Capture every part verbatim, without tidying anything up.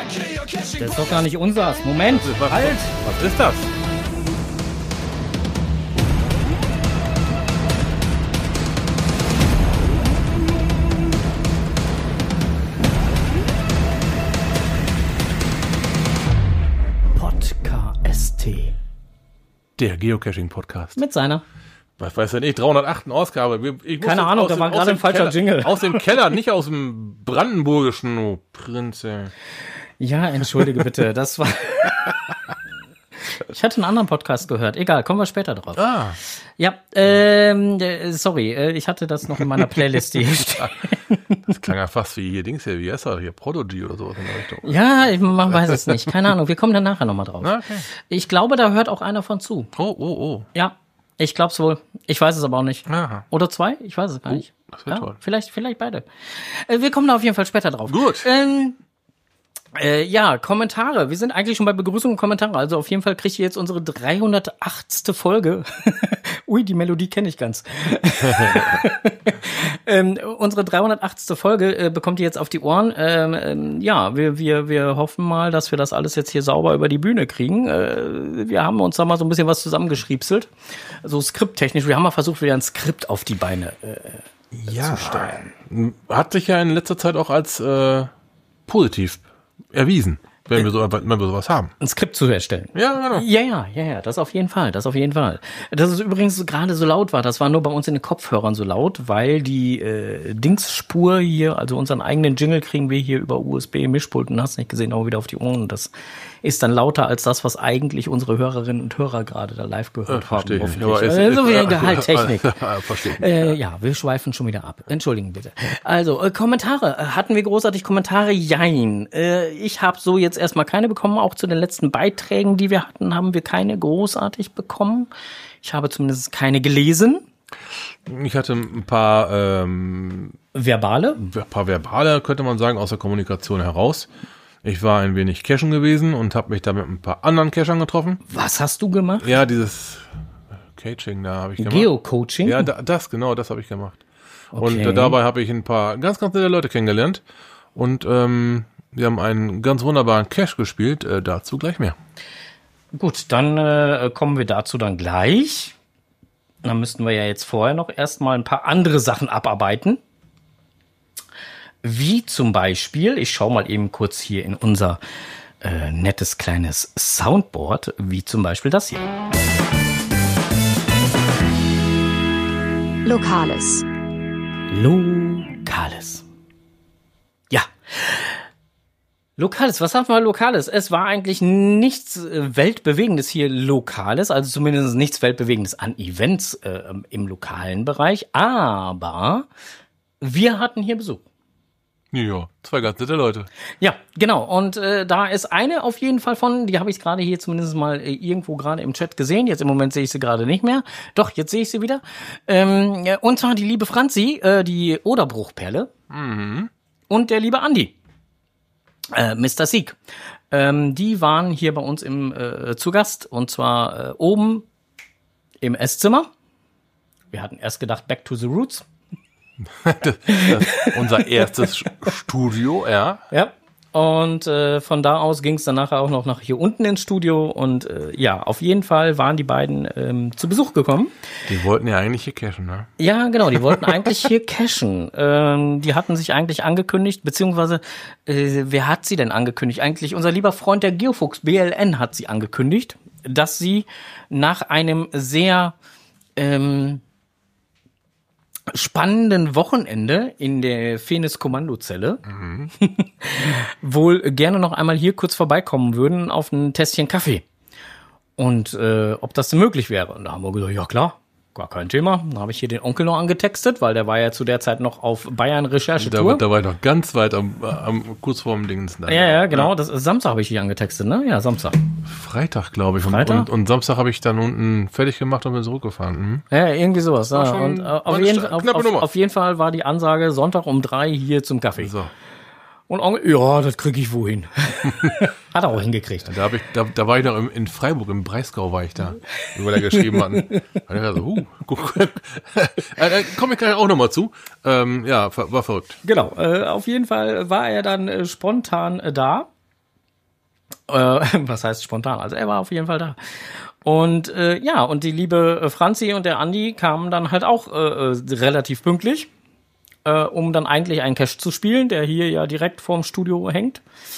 Das ist doch gar nicht unseres. Moment, was, halt! Was ist das? Podcast. Der Geocaching-Podcast. Mit seiner. Was weiß denn ich, dreihundertachten Ausgabe. Ich Keine Ahnung, da war gerade ein falscher Keller, Jingle. Aus dem Keller, nicht aus dem brandenburgischen, oh Prinze. Ja, entschuldige bitte, das war... Ich hatte einen anderen Podcast gehört. Egal, kommen wir später drauf. Ah. Ja, ähm, sorry, ich hatte das noch in meiner Playlist hier stehen. Das klang ja fast wie hier Dings hier, wie heißt er hier, Prodigy oder sowas in der Richtung. Ja, ich man weiß es nicht. Keine Ahnung, wir kommen dann nachher nochmal drauf. Okay. Ich glaube, da hört auch einer von zu. Oh, oh, oh. Ja, ich glaub's wohl. Ich weiß es aber auch nicht. Aha. Oder zwei? Ich weiß es gar Oh, nicht. das wird Ja, toll. vielleicht, vielleicht beide. Äh, wir kommen da auf jeden Fall später drauf. Gut. Ähm, Äh, ja, Kommentare. Wir sind eigentlich schon bei Begrüßung und Kommentare. Also auf jeden Fall kriegt ihr jetzt unsere dreihundertachtste Folge. Ui, die Melodie kenne ich ganz. ähm, unsere dreihundertachtste Folge äh, bekommt ihr jetzt auf die Ohren. Ähm, ähm, ja, wir, wir, wir hoffen mal, dass wir das alles jetzt hier sauber über die Bühne kriegen. Äh, wir haben uns da mal so ein bisschen was zusammengeschriebselt. So skripttechnisch. Wir haben mal versucht, wieder ein Skript auf die Beine äh, Ja. zu stellen. Hat sich ja in letzter Zeit auch als äh, positiv erwiesen, wenn wir so wenn wir sowas haben. Ein Skript zu erstellen. Ja, genau. Ja, ja, ja, ja, das auf jeden Fall, das auf jeden Fall. Dass es übrigens gerade so laut war, das war nur bei uns in den Kopfhörern so laut, weil die äh, Dingsspur hier, also unseren eigenen Jingle kriegen wir hier über U S B-Mischpult und hast nicht gesehen, auch wieder auf die Ohren. Und das ist dann lauter als das, was eigentlich unsere Hörerinnen und Hörer gerade da live gehört Äh, haben. verstehe ich. hoffentlich. Aber es- äh, so wie äh, Gehalttechnik. Verstehe. Äh, ja, wir schweifen schon wieder ab. Entschuldigen bitte. Also, äh, Kommentare. Äh, Hatten wir großartig Kommentare? Jein. Äh, ich habe so jetzt erstmal keine bekommen. Auch zu den letzten Beiträgen, die wir hatten, haben wir keine großartig bekommen. Ich habe zumindest keine gelesen. Ich hatte ein paar, ähm, Verbale? ein paar verbale, könnte man sagen, aus der Kommunikation heraus. Ich war ein wenig cashen gewesen und habe mich da mit ein paar anderen Cachern getroffen. Was hast du gemacht? Ja, dieses Caching da habe ich gemacht. Geocoaching? Ja, da, das, genau, das habe ich gemacht. Okay. Und äh, dabei habe ich ein paar ganz, ganz nette Leute kennengelernt. Und ähm, wir haben einen ganz wunderbaren Cache gespielt. Äh, dazu gleich mehr. Gut, dann äh, kommen wir dazu dann gleich. Dann müssten wir ja jetzt vorher noch erstmal ein paar andere Sachen abarbeiten. Wie zum Beispiel, ich schaue mal eben kurz hier in unser äh, nettes kleines Soundboard, wie zum Beispiel das hier. Lokales. Lokales. Ja. Lokales, was sagt man Lokales? Es war eigentlich nichts äh, Weltbewegendes hier Lokales, also zumindest nichts Weltbewegendes an Events äh, im lokalen Bereich, aber wir hatten hier Besuch. Ja, zwei ganz nette Leute. Ja, genau. Und äh, da ist eine auf jeden Fall von, die habe ich gerade hier zumindest mal äh, irgendwo gerade im Chat gesehen. Jetzt im Moment sehe ich sie gerade nicht mehr. Doch, jetzt sehe ich sie wieder. Ähm, ja, und zwar die liebe Franzi, äh, die Oderbruchperle. Mhm. Und der liebe Andi, äh, Mister Sieg. Ähm, die waren hier bei uns im äh, zu Gast. Und zwar äh, oben im Esszimmer. Wir hatten erst gedacht, back to the roots. Das, das unser erstes Studio, ja. Ja. Und äh, von da aus ging es dann nachher auch noch nach hier unten ins Studio. Und äh, ja, auf jeden Fall waren die beiden ähm, zu Besuch gekommen. Die wollten ja eigentlich hier cashen, ne? Ja, genau, die wollten eigentlich hier cashen. Ähm, die hatten sich eigentlich angekündigt, beziehungsweise, äh, wer hat sie denn angekündigt? Eigentlich unser lieber Freund der Geofuchs, B L N, hat sie angekündigt, dass sie nach einem sehr ähm, spannenden Wochenende in der Fenis-Kommandozelle Mhm. wohl gerne noch einmal hier kurz vorbeikommen würden auf ein Tässchen Kaffee. Und äh, ob das denn möglich wäre. Und da haben wir gesagt, ja klar, gar kein Thema. Dann habe ich hier den Onkel noch angetextet, weil der war ja zu der Zeit noch auf Bayern-Recherchetour. Da, da war ich noch ganz weit am, am kurz vorm Dings. Ja, ja, genau. Das ist Samstag habe ich hier angetextet, ne? Ja, Samstag. Freitag, glaube ich. Und, Freitag? und, und Samstag habe ich dann unten fertig gemacht und bin zurückgefahren. Mhm. Ja, irgendwie sowas. Ja. schon Und äh, auf, eine jeden, sta- auf, knappe auf, Nummer. auf jeden Fall war die Ansage Sonntag um drei hier zum Kaffee. So. Und Onkel, ja, das kriege ich wohin. Hat er auch hingekriegt. Da, hab ich, da, da war ich noch im, in Freiburg, im Breisgau war ich da, wo wir da geschrieben hatten. Und ich dachte so, huh, guck, äh, da komme ich gleich auch nochmal zu. Ähm, ja, war, war verrückt. Genau, äh, auf jeden Fall war er dann äh, spontan äh, da. Äh, was heißt spontan? Also er war auf jeden Fall da. Und äh, ja, und die liebe äh, Franzi und der Andi kamen dann halt auch äh, relativ pünktlich, äh, um dann eigentlich einen Cache zu spielen, der hier ja direkt vorm Studio hängt.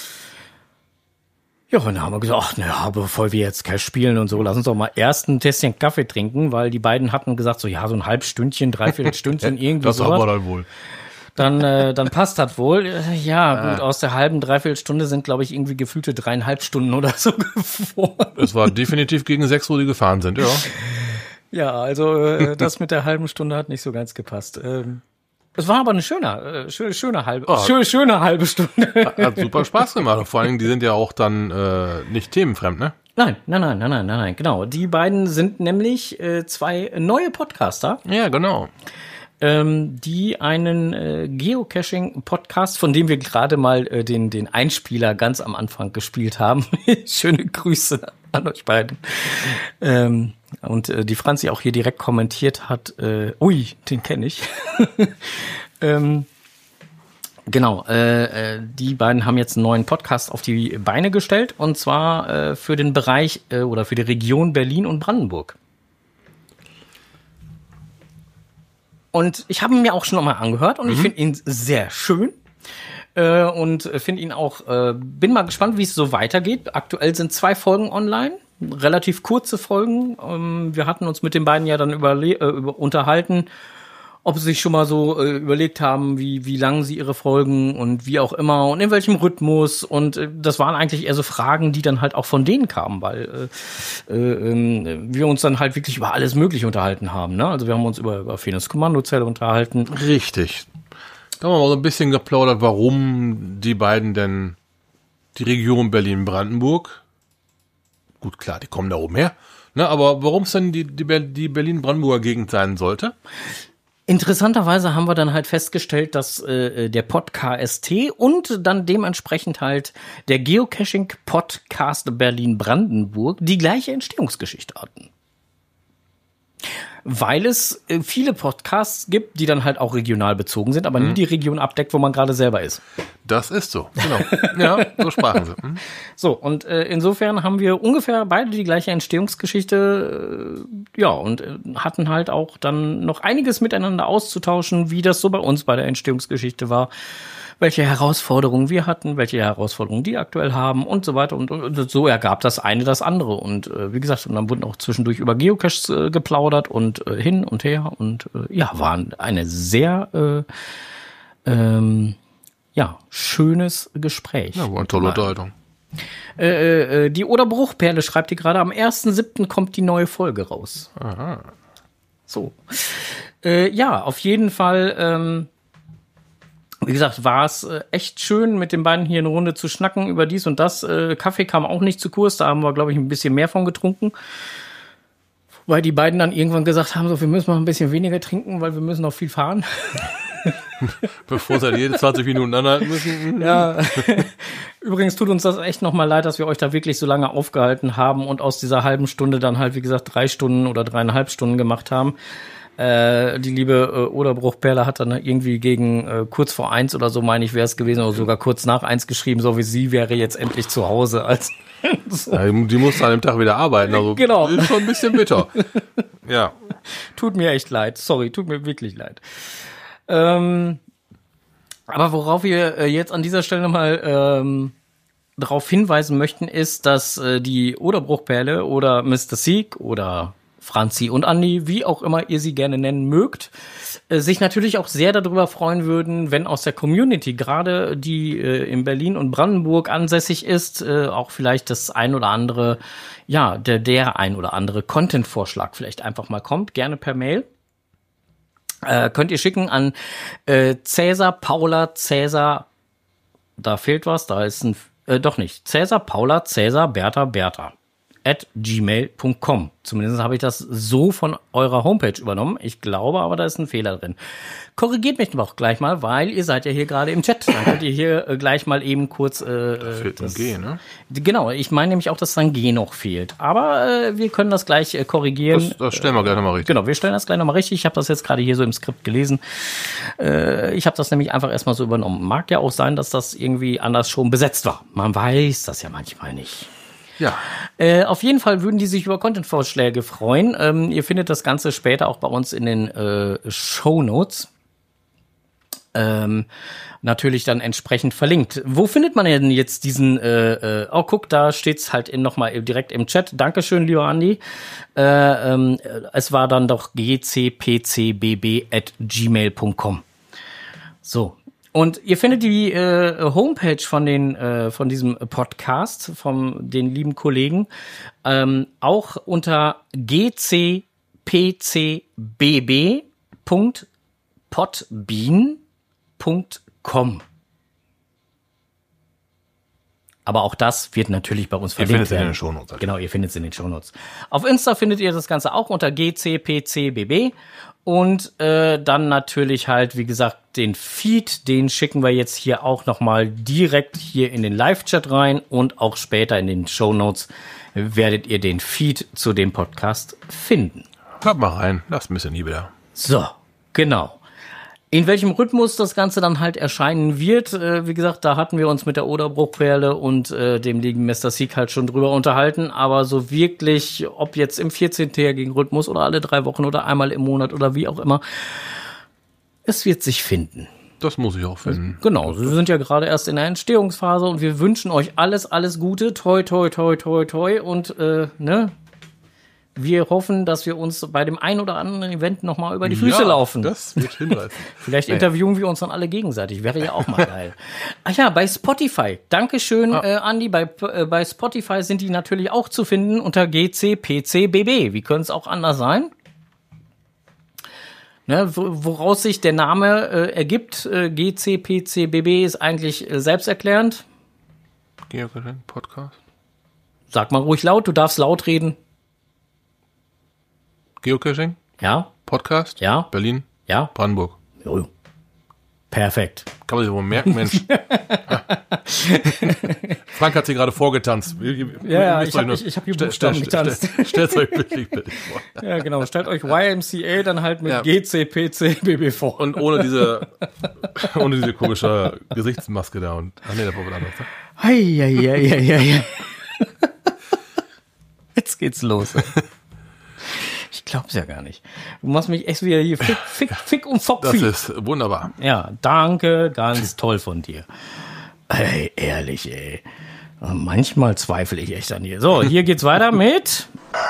Ja, und dann haben wir gesagt, ach, naja, bevor wir jetzt Cache spielen und so, lass uns doch mal erst ein Tässchen Kaffee trinken, weil die beiden hatten gesagt, so ja, so ein Halbstündchen, Dreiviertelstündchen, irgendwie das sowas. haben wir dann wohl. Dann, äh, dann passt das wohl. Ja, gut, aus der halben, Dreiviertelstunde sind, glaube ich, irgendwie gefühlte dreieinhalb Stunden oder so geworden. Es war definitiv gegen sechs, wo die gefahren sind, ja. Ja, also äh, das mit der halben Stunde hat nicht so ganz gepasst. Ähm, es war aber eine schöne, äh, schöne, schöne halbe, Oh. schöne, schöne halbe Stunde. Hat, hat super Spaß gemacht. Und vor allen Dingen, die sind ja auch dann äh, nicht themenfremd, ne? Nein, nein, nein, nein, nein, nein, nein, genau. Die beiden sind nämlich äh, zwei neue Podcaster. Ja, genau. Ähm, die einen äh, Geocaching-Podcast, von dem wir gerade mal äh, den den Einspieler ganz am Anfang gespielt haben. Schöne Grüße an euch beiden. Ähm, und äh, die Franzi auch hier direkt kommentiert hat, äh, ui, den kenne ich. ähm, genau, äh, äh, die beiden haben jetzt einen neuen Podcast auf die Beine gestellt, und zwar äh, für den Bereich äh, oder für die Region Berlin und Brandenburg. Und ich habe ihn mir auch schon nochmal angehört und mhm. ich finde ihn sehr schön äh, und finde ihn auch, äh, bin mal gespannt, wie es so weitergeht. Aktuell sind zwei Folgen online, relativ kurze Folgen. Ähm, wir hatten uns mit den beiden ja dann überle- äh, über, unterhalten, ob sie sich schon mal so äh, überlegt haben, wie wie lang sie ihre Folgen und wie auch immer und in welchem Rhythmus. Und äh, das waren eigentlich eher so Fragen, die dann halt auch von denen kamen, weil äh, äh, äh, wir uns dann halt wirklich über alles Mögliche unterhalten haben. Ne? Also wir haben uns über, über Phoenix Kommandozelle unterhalten. Richtig. Da haben wir mal so ein bisschen geplaudert, warum die beiden denn die Region Berlin-Brandenburg, gut klar, die kommen da oben her, ne? Aber warum es denn die, die, die Berlin-Brandenburger Gegend sein sollte? Interessanterweise haben wir dann halt festgestellt, dass äh, der Podcast und dann dementsprechend halt der Geocaching-Podcast Berlin-Brandenburg die gleiche Entstehungsgeschichte hatten. Weil es äh, viele Podcasts gibt, die dann halt auch regional bezogen sind, aber mhm. nie die Region abdeckt, wo man gerade selber ist. Das ist so, genau. Ja, so sprachen sie. Mhm. So, und äh, insofern haben wir ungefähr beide die gleiche Entstehungsgeschichte, äh, ja, und äh, hatten halt auch dann noch einiges miteinander auszutauschen, wie das so bei uns bei der Entstehungsgeschichte war, welche Herausforderungen wir hatten, welche Herausforderungen die aktuell haben und so weiter. Und, und so ergab das eine das andere. Und äh, wie gesagt, und dann wurden auch zwischendurch über Geocaches äh, geplaudert und äh, hin und her. Und äh, ja, waren eine sehr äh, ähm, ja, schönes Gespräch. Ja, war eine tolle Unterhaltung. Äh, äh, die Oderbruchperle schreibt die gerade, am ersten siebten kommt die neue Folge raus. Aha. So. Äh, ja, auf jeden Fall, ähm, wie gesagt, war es äh, echt schön, mit den beiden hier eine Runde zu schnacken über dies und das. Äh, Kaffee kam auch nicht zu kurz, da haben wir, glaube ich, ein bisschen mehr von getrunken. Weil die beiden dann irgendwann gesagt haben, so, wir müssen mal ein bisschen weniger trinken, weil wir müssen noch viel fahren. Bevor sie jede zwanzig Minuten anhalten müssen. Ja, übrigens tut uns das echt nochmal leid, dass wir euch da wirklich so lange aufgehalten haben und aus dieser halben Stunde dann halt, wie gesagt, drei Stunden oder dreieinhalb Stunden gemacht haben. Äh, die liebe äh, Oderbruchperle hat dann irgendwie gegen äh, kurz vor eins oder so, meine ich, wäre es gewesen, oder sogar kurz nach eins geschrieben, so wie sie wäre jetzt endlich zu Hause. Als so. Ja, die muss an dem Tag wieder arbeiten, also genau. Ist schon ein bisschen bitter. Ja. Tut mir echt leid, sorry, tut mir wirklich leid. Ähm, aber worauf wir äh, jetzt an dieser Stelle nochmal ähm, darauf hinweisen möchten, ist, dass äh, die Oderbruchperle oder Mister Sieg oder Franzi und Andi, wie auch immer ihr sie gerne nennen mögt, äh, sich natürlich auch sehr darüber freuen würden, wenn aus der Community, gerade die äh, in Berlin und Brandenburg ansässig ist, äh, auch vielleicht das ein oder andere, ja, der, der ein oder andere Content-Vorschlag vielleicht einfach mal kommt, gerne per Mail. Äh, könnt ihr schicken an äh, Cäsar, Paula, Cäsar, da fehlt was, da ist ein, äh, doch nicht, Cäsar, Paula, Cäsar, Bertha, Bertha. at gmail punkt com. Zumindest habe ich das so von eurer Homepage übernommen. Ich glaube aber, da ist ein Fehler drin. Korrigiert mich doch gleich mal, weil ihr seid ja hier gerade im Chat. Dann könnt ihr hier äh, gleich mal eben kurz... Äh, da fehlt das, ein G, ne? Genau, ich meine nämlich auch, dass dann G noch fehlt. Aber äh, wir können das gleich äh, korrigieren. Das, das stellen wir gleich nochmal richtig. Genau, wir stellen das gleich nochmal richtig. Ich habe das jetzt gerade hier so im Skript gelesen. Äh, ich habe das nämlich einfach erstmal so übernommen. Mag ja auch sein, dass das irgendwie anders schon besetzt war. Man weiß das ja manchmal nicht. Ja. Äh, auf jeden Fall würden die sich über Content-Vorschläge freuen. Ähm, ihr findet das Ganze später auch bei uns in den äh, Shownotes. Ähm, natürlich dann entsprechend verlinkt. Wo findet man denn jetzt diesen, äh, äh, oh guck, da steht's halt in, nochmal direkt im Chat. Dankeschön, lieber Andi. Äh, ähm, es war dann doch g c p c b b at gmail punkt com. So. Und ihr findet die äh, Homepage von den äh, von diesem Podcast, von den lieben Kollegen, ähm, auch unter g c p c b b punkt podbean punkt com. Aber auch das wird natürlich bei uns verlinkt werden. Ihr findet es in den Shownotes. Genau, ihr findet es in den Shownotes. Auf Insta findet ihr das Ganze auch unter g c p c b b. Und äh, dann natürlich halt, wie gesagt, den Feed, den schicken wir jetzt hier auch nochmal direkt hier in den Live-Chat rein. Und auch später in den Shownotes werdet ihr den Feed zu dem Podcast finden. Hört mal rein, lasst ein bisschen Liebe da. So, genau. In welchem Rhythmus das Ganze dann halt erscheinen wird, äh, wie gesagt, da hatten wir uns mit der Oderbruchperle und äh, dem lieben Mister Sieg halt schon drüber unterhalten, aber so wirklich, ob jetzt im vierzehntägigen Rhythmus oder alle drei Wochen oder einmal im Monat oder wie auch immer, es wird sich finden. Das muss ich auch finden. Genau, wir sind ja gerade erst in der Entstehungsphase und wir wünschen euch alles, alles Gute, toi, toi, toi, toi, toi und, äh, ne, wir hoffen, dass wir uns bei dem ein oder anderen Event nochmal über die Füße ja, laufen. Das wird hinreißen. Vielleicht nee. interviewen wir uns dann alle gegenseitig. Wäre ja auch mal geil. Ach ja, bei Spotify. Dankeschön, ah. äh, Andi. Bei, äh, bei Spotify sind die natürlich auch zu finden unter g c p c b b. Wie könnte es auch anders sein? Ne, woraus sich der Name äh, ergibt, äh, g c p c b b ist eigentlich äh, selbsterklärend. Geocaching Podcast. Sag mal ruhig laut, du darfst laut reden. Geocaching? Ja. Podcast? Ja. Berlin? Ja. Brandenburg? Jo. Perfekt. Kann man sich wohl merken, Mensch. Frank hat sich gerade vorgetanzt. Ja, ja, ich habe ich, ich hab hier Buchstaben getanzt. Stellt euch bildlich vor. Ja, genau. Stellt euch Y M C A dann halt mit ja. G C P C B B vor. Und ohne diese, ohne diese komische Gesichtsmaske da. Und, ach nee, das war was anderes. Hei, hei, hei, hei, hei. Jetzt geht's los. Ich glaub's ja gar nicht. Du machst mich echt wieder hier fick, fick, fick und fock. Das ist wunderbar. Ja, danke, ganz toll von dir. Ey, ehrlich, ey. Manchmal zweifle ich echt an dir. So, hier geht's weiter mit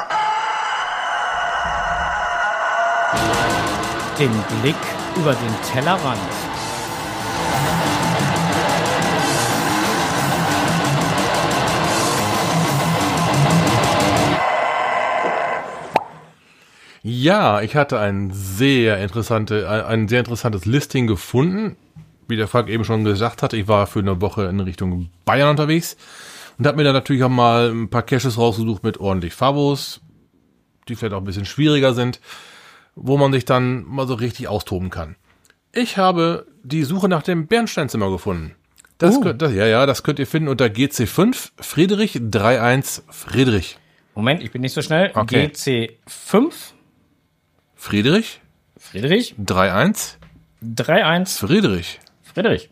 dem Blick über den Tellerrand. Ja, ich hatte ein sehr interessante, ein sehr interessantes Listing gefunden. Wie der Frank eben schon gesagt hatte, ich war für eine Woche in Richtung Bayern unterwegs und habe mir dann natürlich auch mal ein paar Caches rausgesucht mit ordentlich Favos, die vielleicht auch ein bisschen schwieriger sind, wo man sich dann mal so richtig austoben kann. Ich habe die Suche nach dem Bernsteinzimmer gefunden. Das, uh. könnt, das ja, ja, das könnt ihr finden unter G C fünf Friedrich drei eins Friedrich. Moment, ich bin nicht so schnell. Okay. G C fünf Friedrich Friedrich drei eins drei eins Friedrich Friedrich.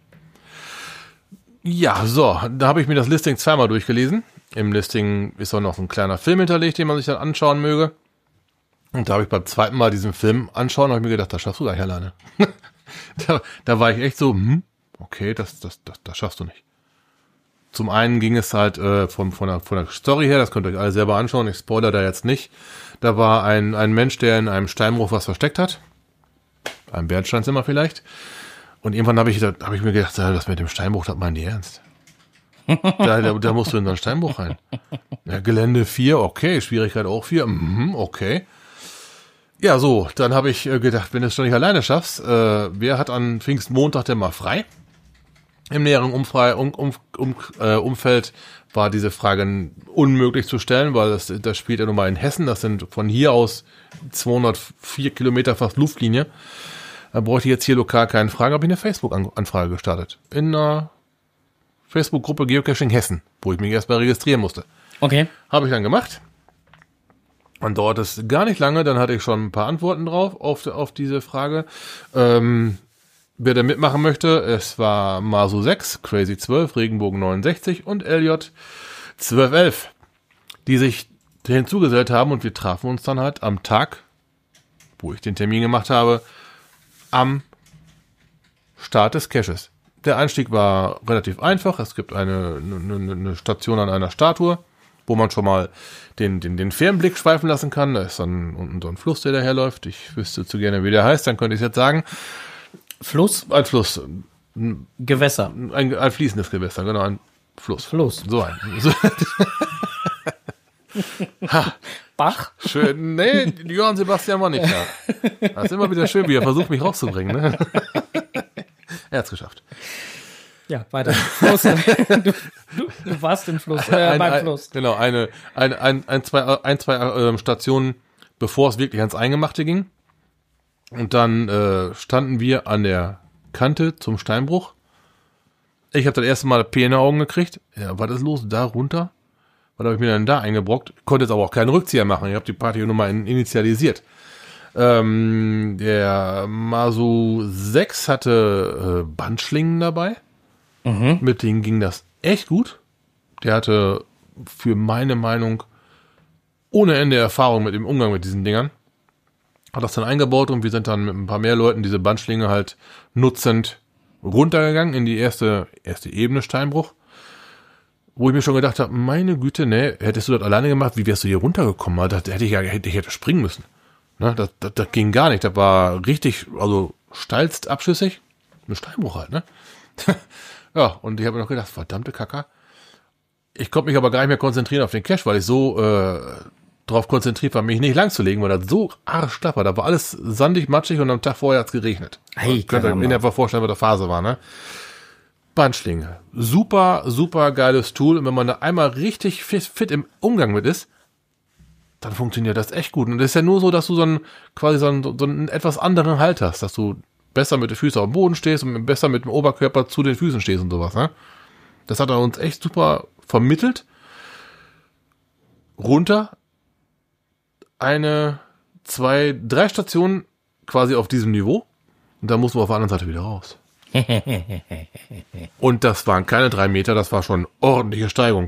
Ja, so, da habe ich mir das Listing zweimal durchgelesen. Im Listing ist auch noch ein kleiner Film hinterlegt, den man sich dann anschauen möge. Und da habe ich beim zweiten Mal diesen Film anschauen, habe ich mir gedacht, das schaffst du gar nicht alleine. da, da war ich echt so, hm, okay, das, das, das, das schaffst du nicht. Zum einen ging es halt äh, von, von, der, von der Story her, das könnt ihr euch alle selber anschauen, ich spoilere da jetzt nicht. Da war ein, ein Mensch, der in einem Steinbruch was versteckt hat. Ein Bernsteinzimmer vielleicht. Und irgendwann habe ich, da, hab ich mir gedacht, das mit dem Steinbruch, das meinen die ernst. da, da, da musst du in so einen Steinbruch rein. Ja, Gelände vier, okay, Schwierigkeit auch vier, mhm, okay. Ja, so, dann habe ich äh, gedacht, wenn du es schon nicht alleine schaffst, äh, wer hat an Pfingstmontag denn mal frei? Im näheren Umfrei- um, um, um, äh, Umfeld war diese Frage unmöglich zu stellen, weil das, das spielt ja nun mal in Hessen. Das sind von hier aus zweihundertvier Kilometer fast Luftlinie. Da bräuchte ich jetzt hier lokal keinen Fragen, habe ich eine Facebook-Anfrage gestartet. In einer Facebook-Gruppe Geocaching Hessen, wo ich mich erstmal registrieren musste. Okay. Habe ich dann gemacht. Und dauert es gar nicht lange, dann hatte ich schon ein paar Antworten drauf auf, auf diese Frage. Ähm, wer da mitmachen möchte, es war Masu sechs, Crazy zwölf, Regenbogen neunundsechzig und L J zwölf elf, die sich hinzugesellt haben und wir trafen uns dann halt am Tag, wo ich den Termin gemacht habe, am Start des Caches. Der Einstieg war relativ einfach. Es gibt eine, eine, eine Station an einer Statue, wo man schon mal den, den, den Fernblick schweifen lassen kann. Da ist dann unten so ein Fluss, der daherläuft. Ich wüsste zu gerne, wie der heißt, dann könnte ich es jetzt sagen. Fluss? Ein Fluss. Gewässer. Ein, ein fließendes Gewässer, genau, ein Fluss. Fluss. So ein. So. Ha. Bach? Schön. Nee, Johann Sebastian war nicht da. Das ist immer wieder schön, wie er versucht, mich rauszubringen. Ne? Er hat's geschafft. Ja, weiter. Fluss. Du, du, du warst im Fluss, äh, ein, beim ein, Fluss. Genau, eine, ein, ein, ein, zwei, ein, zwei äh, Stationen, bevor es wirklich ans Eingemachte ging. Und dann äh, standen wir an der Kante zum Steinbruch. Ich habe das erste Mal P in den Augen gekriegt. Ja, was ist los? Da runter? Was habe ich mir dann da eingebrockt? Konnte jetzt aber auch keinen Rückzieher machen. Ich habe die Party nur mal initialisiert. Ähm, der Masu sechs hatte äh, Bandschlingen dabei. Mhm. Mit denen ging das echt gut. Der hatte für meine Meinung ohne Ende Erfahrung mit dem Umgang mit diesen Dingern. Hat das dann eingebaut und wir sind dann mit ein paar mehr Leuten diese Bandschlinge halt nutzend runtergegangen in die erste, erste Ebene Steinbruch. Wo ich mir schon gedacht habe, meine Güte, ne, hättest du das alleine gemacht, wie wärst du hier runtergekommen? Das hätte ich ja, hätte ich hätte springen müssen. Ne, das, das, das ging gar nicht. Das war richtig, also steilst abschüssig. Ein Steinbruch halt, ne? Ja, und ich habe mir noch gedacht, verdammte Kacke. Ich konnte mich aber gar nicht mehr konzentrieren auf den Cache, weil ich so äh, drauf konzentriert war, mich nicht lang zu legen, weil das so arschklapp war. Da war alles sandig, matschig und am Tag vorher hat's geregnet. Hey, könnt ihr in etwa vorstellen, was der Phase war, ne? Bandschlinge. Super, super geiles Tool. Und wenn man da einmal richtig fit, fit im Umgang mit ist, dann funktioniert das echt gut. Und das ist ja nur so, dass du so einen, quasi so einen, so einen etwas anderen Halt hast, dass du besser mit den Füßen auf dem Boden stehst und besser mit dem Oberkörper zu den Füßen stehst und sowas, ne? Das hat er uns echt super vermittelt. Runter. Eine, zwei, drei Stationen quasi auf diesem Niveau. Und dann mussten wir auf der anderen Seite wieder raus. Und das waren keine drei Meter, das war schon ordentliche Steigung.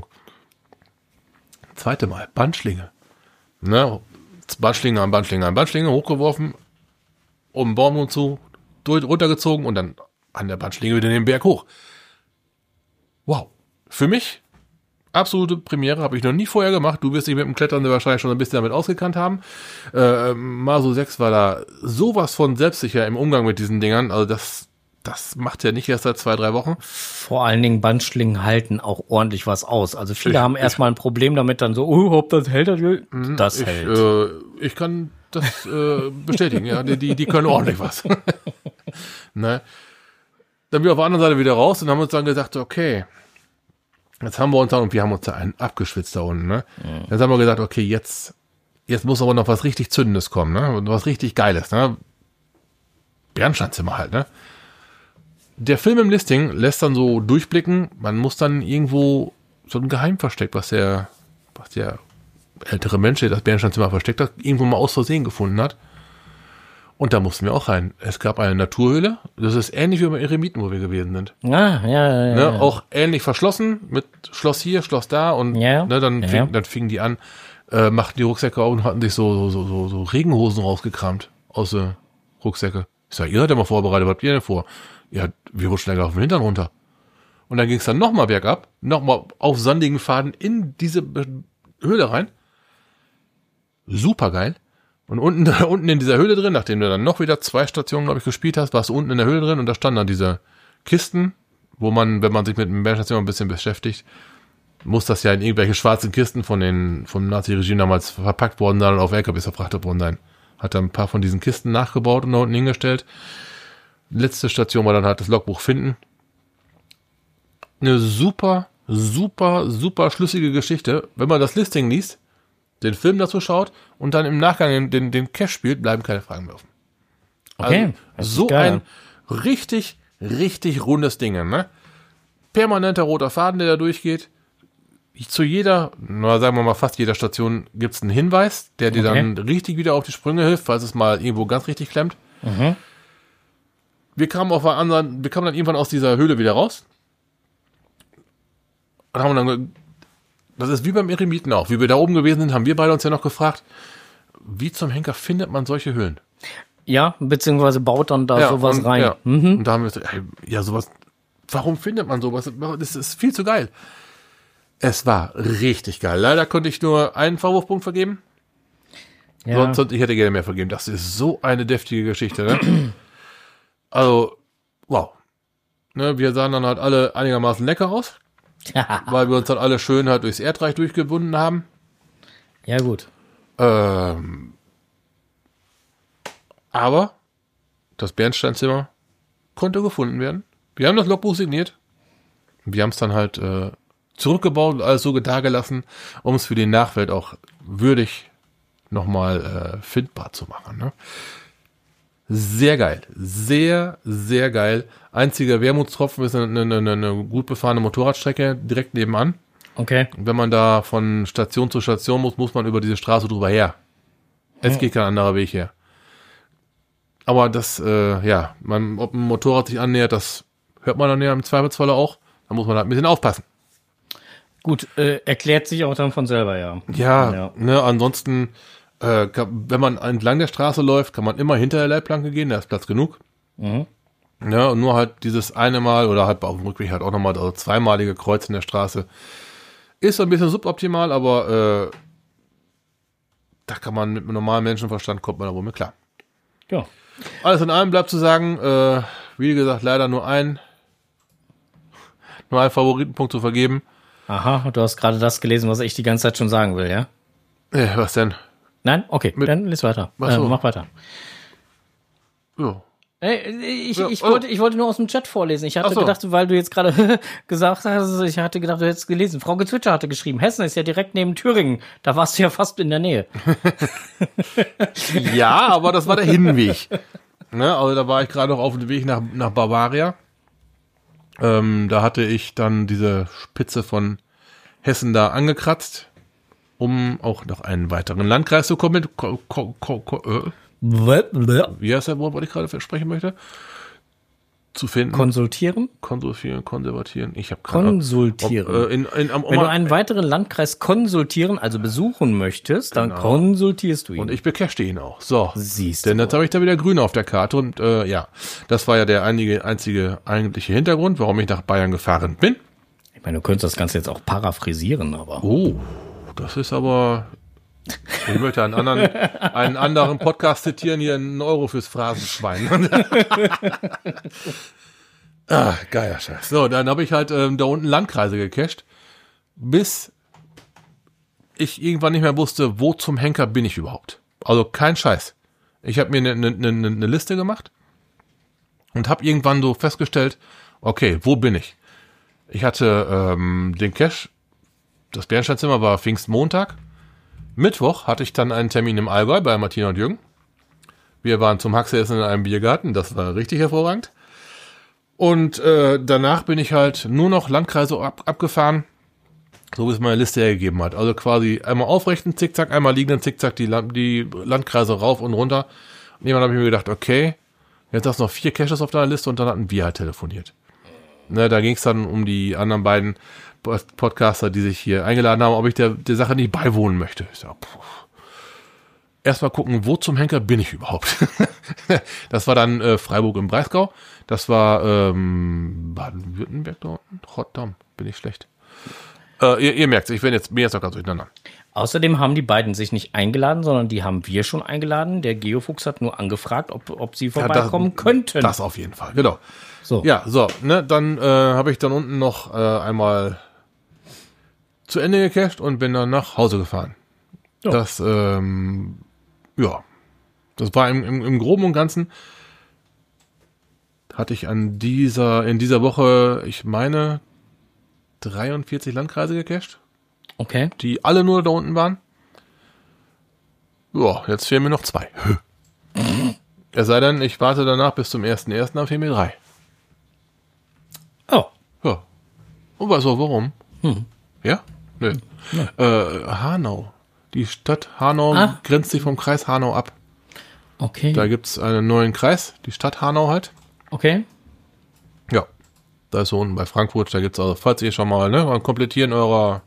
Zweite Mal, Bandschlinge. Ne? Bandschlinge an Bandschlinge an Bandschlinge, hochgeworfen, um den Baum und zu, durch, runtergezogen und dann an der Bandschlinge wieder den Berg hoch. Wow. Für mich absolute Premiere, habe ich noch nie vorher gemacht. Du wirst dich mit dem Klettern wahrscheinlich schon ein bisschen damit ausgekannt haben. Äh, Masu sechs war da sowas von selbstsicher im Umgang mit diesen Dingern, also das Das macht ja nicht erst seit zwei, drei Wochen. Vor allen Dingen Bandschlingen halten auch ordentlich was aus. Also viele ich, haben erstmal ein Problem damit, dann so, oh, ob das hält, das, das ich, hält. Äh, ich kann das äh, bestätigen, ja, die, die können ordentlich was. Ne? Dann wir auf der anderen Seite wieder raus und haben uns dann gesagt, okay, jetzt haben wir uns dann, und wir haben uns da einen abgeschwitzt da unten, ne? Mhm. Jetzt haben wir gesagt, okay, jetzt, jetzt muss aber noch was richtig Zündendes kommen, ne? Und was richtig Geiles, ne? Bernsteinzimmer halt, ne? Der Film im Listing lässt dann so durchblicken, man muss dann irgendwo so ein Geheimversteck, was der, was der ältere Mensch, der das Bernsteinzimmer versteckt hat, irgendwo mal aus Versehen gefunden hat. Und da mussten wir auch rein. Es gab eine Naturhöhle, das ist ähnlich wie bei Eremiten, wo wir gewesen sind. Ah, ja, ja, ja, ne, ja. Auch ähnlich verschlossen, mit Schloss hier, Schloss da und ja, ne, dann, ja. fing, dann fingen die an, äh, machten die Rucksäcke auf und hatten sich so, so, so, so Regenhosen rausgekramt aus den Rucksäcke. Ich sag, ihr seid ja mal vorbereitet, was habt ihr denn vor? Ja, wir rutschen gleich auf den Hintern runter. Und dann ging es dann nochmal bergab, nochmal auf sandigen Pfaden in diese Höhle rein. Super geil. Und unten, da, unten in dieser Höhle drin, nachdem du dann noch wieder zwei Stationen, glaube ich, gespielt hast, warst du unten in der Höhle drin und da standen dann diese Kisten, wo man, wenn man sich mit dem Bergstation ein bisschen beschäftigt, muss das ja in irgendwelche schwarzen Kisten von den, vom Nazi-Regime damals verpackt worden sein und auf L K Ws verfrachtet worden sein. Hat dann ein paar von diesen Kisten nachgebaut und da unten hingestellt. Letzte Station war dann halt das Logbuch finden. eine super, super, super schlüssige Geschichte. Wenn man das Listing liest, den Film dazu schaut und dann im Nachgang den, den Cache spielt, bleiben keine Fragen mehr offen. Okay. Also, so ein richtig, richtig rundes Ding, ne? Permanenter roter Faden, der da durchgeht. Zu jeder, na, sagen wir mal fast jeder Station gibt's einen Hinweis, der dir Okay. dann richtig wieder auf die Sprünge hilft, falls es mal irgendwo ganz richtig klemmt. Mhm. Wir kamen auf einer anderen, wir kamen dann irgendwann aus dieser Höhle wieder raus. Und haben dann, das ist wie beim Eremiten auch. Wie wir da oben gewesen sind, haben wir beide uns ja noch gefragt, wie zum Henker findet man solche Höhlen? Ja, beziehungsweise baut dann da sowas und, rein. Ja. Mhm. Und da haben wir gesagt, ey, ja, sowas, warum findet man sowas? Das ist viel zu geil. Es war richtig geil. Leider konnte ich nur einen Vorwurfpunkt vergeben. Ja. Sonst, sonst ich hätte gerne mehr vergeben. Das ist so eine deftige Geschichte, ne? Also, wow. Ne, wir sahen dann halt alle einigermaßen lecker aus, weil wir uns dann alle schön halt durchs Erdreich durchgebunden haben. Ja, gut. Ähm, aber das Bernsteinzimmer konnte gefunden werden. Wir haben das Logbuch signiert. Wir haben es dann halt äh, zurückgebaut und alles so dagelassen, um es für die Nachwelt auch würdig nochmal äh, findbar zu machen. Ne? Sehr geil. Sehr, sehr geil. Einziger Wermutstropfen ist eine, eine, eine gut befahrene Motorradstrecke direkt nebenan. Okay. Wenn man da von Station zu Station muss, muss man über diese Straße drüber her. Es geht kein anderer Weg her. Aber das, äh, ja, man, ob ein Motorrad sich annähert, das hört man dann ja im Zweifelsfalle auch. Da muss man halt ein bisschen aufpassen. Gut, äh, erklärt sich auch dann von selber, ja. Ja, Ja. ne, ansonsten, äh, kann, wenn man entlang der Straße läuft, kann man immer hinter der Leitplanke gehen, da ist Platz genug. Mhm. Ja, und nur halt dieses eine Mal oder halt auf dem Rückweg halt auch nochmal, also zweimalige Kreuz in der Straße ist so ein bisschen suboptimal, aber äh, da kann man mit einem normalen Menschenverstand, kommt man da wohl mit klar. Ja. Alles in allem bleibt zu sagen, äh, wie gesagt, leider nur ein, nur ein Favoritenpunkt zu vergeben. Aha, du hast gerade das gelesen, was ich die ganze Zeit schon sagen will, ja? Äh, was denn? Nein? Okay, Mit- dann lies weiter. Ach so. Äh, mach weiter. Ja. Ey, ich, Ja, ich, oh. wollte, ich wollte nur aus dem Chat vorlesen. Ich hatte Ach so. gedacht, weil du jetzt gerade gesagt hast, ich hatte gedacht, du hättest gelesen. Frau Gezwitscher hatte geschrieben, Hessen ist ja direkt neben Thüringen. Da warst du ja fast in der Nähe. Ja, aber das war der Hinweg. Ne, also da war ich gerade noch auf dem Weg nach, nach Bavaria. Ähm, da hatte ich dann diese Spitze von Hessen da angekratzt, um auch noch einen weiteren Landkreis zu kommen. Ko, ko, ko, ko, äh, wie heißt der Wort, was ich gerade versprechen möchte? Zu finden. Konsultieren? Konsultieren, konservatieren. Ich habe keine Ahnung. Konsultieren. Ob, äh, in, in, am, Wenn du einen weiteren Landkreis konsultieren, also besuchen möchtest, dann Genau. konsultierst du ihn. Und ich becachte ihn auch. So. Siehst du Denn jetzt habe ich da wieder grün auf der Karte und äh, ja, das war ja der einige, einzige eigentliche Hintergrund, warum ich nach Bayern gefahren bin. Ich meine, du könntest das Ganze jetzt auch paraphrasieren, aber. Oh, das ist aber. Ich möchte einen anderen, einen anderen Podcast zitieren, hier einen Euro fürs Phrasenschwein. Ah, geiler Scheiß. So, dann habe ich halt ähm, da unten Landkreise gecached, bis ich irgendwann nicht mehr wusste, wo zum Henker bin ich überhaupt. Also kein Scheiß. Ich habe mir eine ne, ne, ne Liste gemacht und habe irgendwann so festgestellt, okay, wo bin ich? Ich hatte ähm, den Cache, das Bernsteinzimmer war Pfingstmontag. Mittwoch hatte ich dann einen Termin im Allgäu bei Martina und Jürgen. Wir waren zum Haxeessen in einem Biergarten, das war richtig hervorragend. Und äh, danach bin ich halt nur noch Landkreise ab, abgefahren, so wie es meine Liste hergegeben hat. Also quasi einmal aufrechten Zickzack, einmal liegenden Zickzack, die, Land, die Landkreise rauf und runter. Und irgendwann habe ich mir gedacht, okay, jetzt hast du noch vier Caches auf deiner Liste und dann hatten wir halt telefoniert. Ne, da ging es dann um die anderen beiden Podcaster, die sich hier eingeladen haben, ob ich der, der Sache nicht beiwohnen möchte. Ich sag, erstmal gucken, wo zum Henker bin ich überhaupt? Das war dann äh, Freiburg im Breisgau. Das war ähm, Baden-Württemberg da unten. Rotterdam, bin ich schlecht. Äh, ihr, ihr merkt, ich bin jetzt, bin jetzt noch ganz durcheinander. Außerdem haben die beiden sich nicht eingeladen, sondern die haben wir schon eingeladen. Der Geofuchs hat nur angefragt, ob, ob sie vorbeikommen ja, das, könnten. Das auf jeden Fall, genau. So. Ja, so, ne, dann äh, habe ich dann unten noch äh, einmal zu Ende gecached und bin dann nach Hause gefahren. Ja. Das, ähm, ja, das war im, im, im Groben und Ganzen, hatte ich an dieser, in dieser Woche, ich meine, dreiundvierzig Landkreise gecached, Okay. die alle nur da unten waren. Ja, jetzt fehlen mir noch zwei. Es sei denn, ich warte danach bis zum ersten ersten, dann fehlen mir drei. Oh. Ja. Und weißt du warum? Hm. Ja? Nö. Äh, Hanau. Die Stadt Hanau Ah. grenzt sich vom Kreis Hanau ab. Okay. Da gibt's einen neuen Kreis, die Stadt Hanau halt. Okay. Ja. Da ist so unten bei Frankfurt, da gibt's also, falls ihr schon mal, ne, mal komplettieren eurer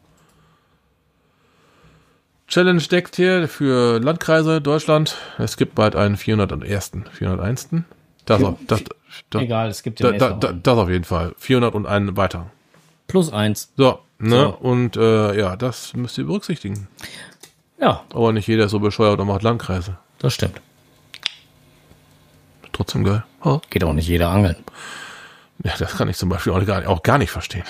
Challenge deckt hier für Landkreise Deutschland. Es gibt bald einen vierhunderteins. vierhunderteins. Das, auf, das, das, Egal, es gibt da, den da, da, das auf jeden Fall. vierhunderteins weiter. Plus eins. So, ne? So. Und äh, ja, das müsst ihr berücksichtigen. Ja, Aber nicht jeder ist so bescheuert und macht Landkreise. das stimmt. Trotzdem geil. Oh. Geht auch nicht jeder angeln. Ja, das kann ich zum Beispiel auch gar, auch gar nicht verstehen.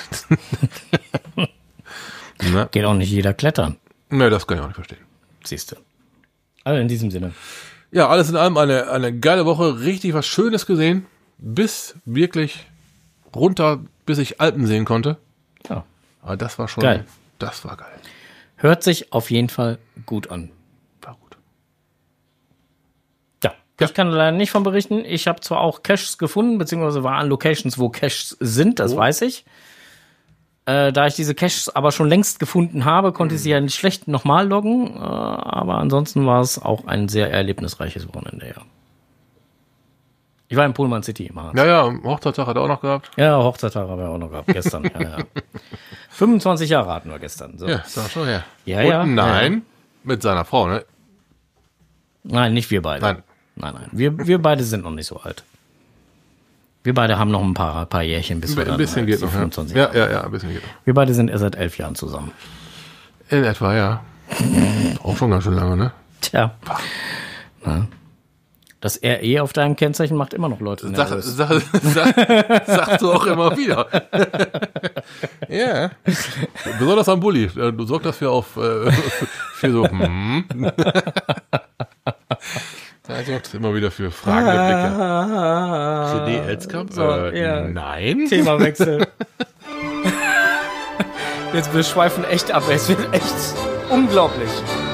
Ne? Geht auch nicht jeder klettern. Ne, das kann ich auch nicht verstehen. Siehst du. Also in diesem Sinne. Ja, alles in allem eine, eine geile Woche. Richtig was Schönes gesehen. Bis wirklich runter, bis ich Alpen sehen konnte. Ja. Aber das war schon, Geil. das war geil. Hört sich auf jeden Fall gut an. War gut. Ja, ich kann leider nicht von berichten. Ich habe zwar auch Caches gefunden, beziehungsweise war an Locations, wo Caches sind, das Oh. weiß ich. Äh, da ich diese Caches aber schon längst gefunden habe, konnte ich sie ja nicht schlecht nochmal loggen. Äh, aber ansonsten war es auch ein sehr erlebnisreiches Wochenende, ja. Ich war in Pullman City im Harz. Ja, ja, Hochzeitstag hat er auch noch gehabt. Ja, Hochzeitstag haben wir auch noch gehabt, gestern. ja, ja. fünfundzwanzig Jahre hatten wir gestern. So. Ja, ist doch schon her. Ja, Und ja. nein, Ja. mit seiner Frau, ne? Nein, nicht wir beide. Nein. Nein, nein. Wir, wir beide sind noch nicht so alt. Wir beide haben noch ein paar, paar Jährchen, bis wir Ein dann bisschen halt geht die noch, fünfundzwanzig ja. Jahre. Ja, ja, ja, ein bisschen geht noch. Wir beide sind erst seit elf Jahren zusammen. In etwa, ja. Auch schon ganz schön lange, ne? Tja. Na. Das R E auf deinem Kennzeichen macht immer noch Leute Sag, nervös. sag, sag, sagst du auch immer wieder. Ja. Besonders am Bulli. Du sorgst dafür auf, äh, für so, hm. Da sorgt immer wieder für fragende Blicke. René Elskamp? So, äh, ja. Nein. Themawechsel. Jetzt wir schweifen echt ab. Es wird echt unglaublich.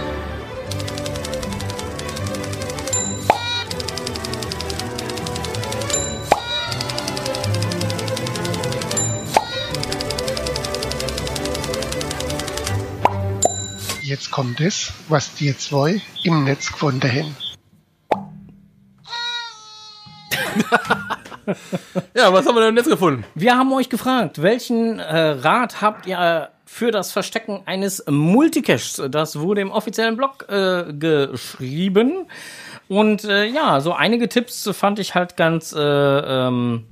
Jetzt kommt es, was die zwei im Netz gefunden haben. Ja, was haben wir denn im Netz gefunden? Wir haben euch gefragt, welchen äh, Rat habt ihr für das Verstecken eines Multicaches? Das wurde im offiziellen Blog äh, geschrieben. Und äh, ja, so einige Tipps fand ich halt ganz äh, ähm,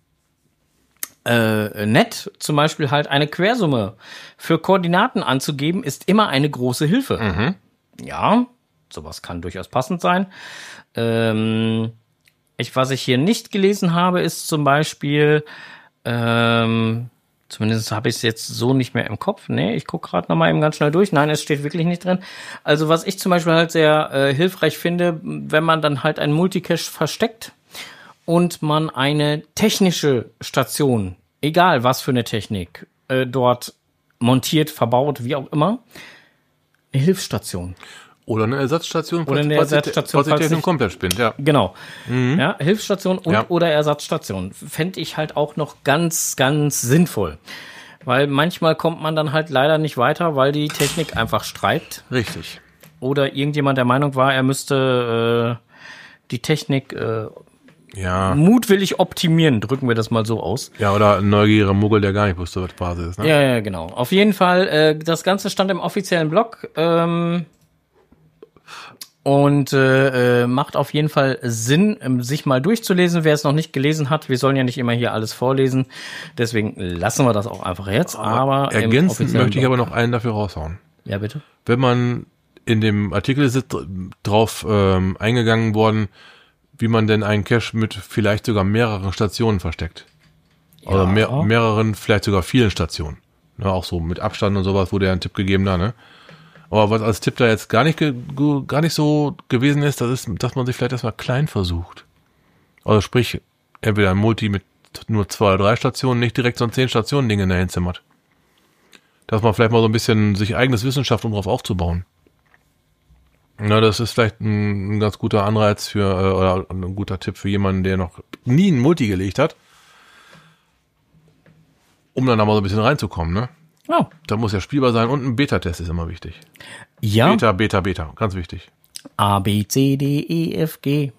äh, nett. Zum Beispiel halt eine Quersumme für Koordinaten anzugeben, ist immer eine große Hilfe. Mhm. Ja, sowas kann durchaus passend sein. Ähm, ich, was ich hier nicht gelesen habe, ist zum Beispiel, ähm, zumindest habe ich es jetzt so nicht mehr im Kopf. Nee, ich gucke gerade nochmal eben ganz schnell durch. Nein, es steht wirklich nicht drin. Also was ich zum Beispiel halt sehr äh, hilfreich finde, wenn man dann halt einen Multicache versteckt und man eine technische Station, egal was für eine Technik, äh, dort montiert, verbaut, wie auch immer, eine Hilfsstation. Oder eine Ersatzstation, Oder eine falls die- Ersatzstation, falls die falls Technik nicht- komplett spinnt, ja. Genau. Ja, Hilfsstation und Ja. oder Ersatzstation fände ich halt auch noch ganz, ganz sinnvoll. Weil manchmal kommt man dann halt leider nicht weiter, weil die Technik einfach streikt. Richtig. Oder irgendjemand der Meinung war, er müsste äh, die Technik äh, Ja. mutwillig optimieren, drücken wir das mal so aus. Ja, oder ein neugieriger Muggel, der gar nicht wusste, was Phase ist, ne? Ja, ja, genau. Auf jeden Fall, äh, das Ganze stand im offiziellen Blog ähm, und äh, äh, macht auf jeden Fall Sinn, ähm, sich mal durchzulesen, wer es noch nicht gelesen hat. Wir sollen ja nicht immer hier alles vorlesen, deswegen lassen wir das auch einfach jetzt. Aber, im Ergänzend offiziellen möchte ich Blog- aber noch einen dafür raushauen. Ja, bitte. Wenn man in dem Artikel ist drauf ähm, eingegangen worden, wie man denn einen Cache mit vielleicht sogar mehreren Stationen versteckt. Oder mehr, mehreren, vielleicht sogar vielen Stationen. Ne, auch so mit Abstand und sowas wurde ja ein Tipp gegeben da, ne? Aber was als Tipp da jetzt gar nicht, ge gar nicht so gewesen ist, das ist, dass man sich vielleicht erstmal klein versucht. Also sprich, entweder ein Multi mit nur zwei oder drei Stationen, nicht direkt so ein zehn Stationen Ding dahin zimmert. dass man vielleicht mal so ein bisschen sich eigenes Wissenschaft, um drauf aufzubauen. Na, das ist vielleicht ein, ein ganz guter Anreiz für, äh, oder ein guter Tipp für jemanden, der noch nie ein Multi gelegt hat, um dann da mal so ein bisschen reinzukommen, ne? Oh. Da muss ja spielbar sein und ein Beta-Test ist immer wichtig. Ja. Beta, Beta, Beta, ganz wichtig. A, B, C, D, E, F, G.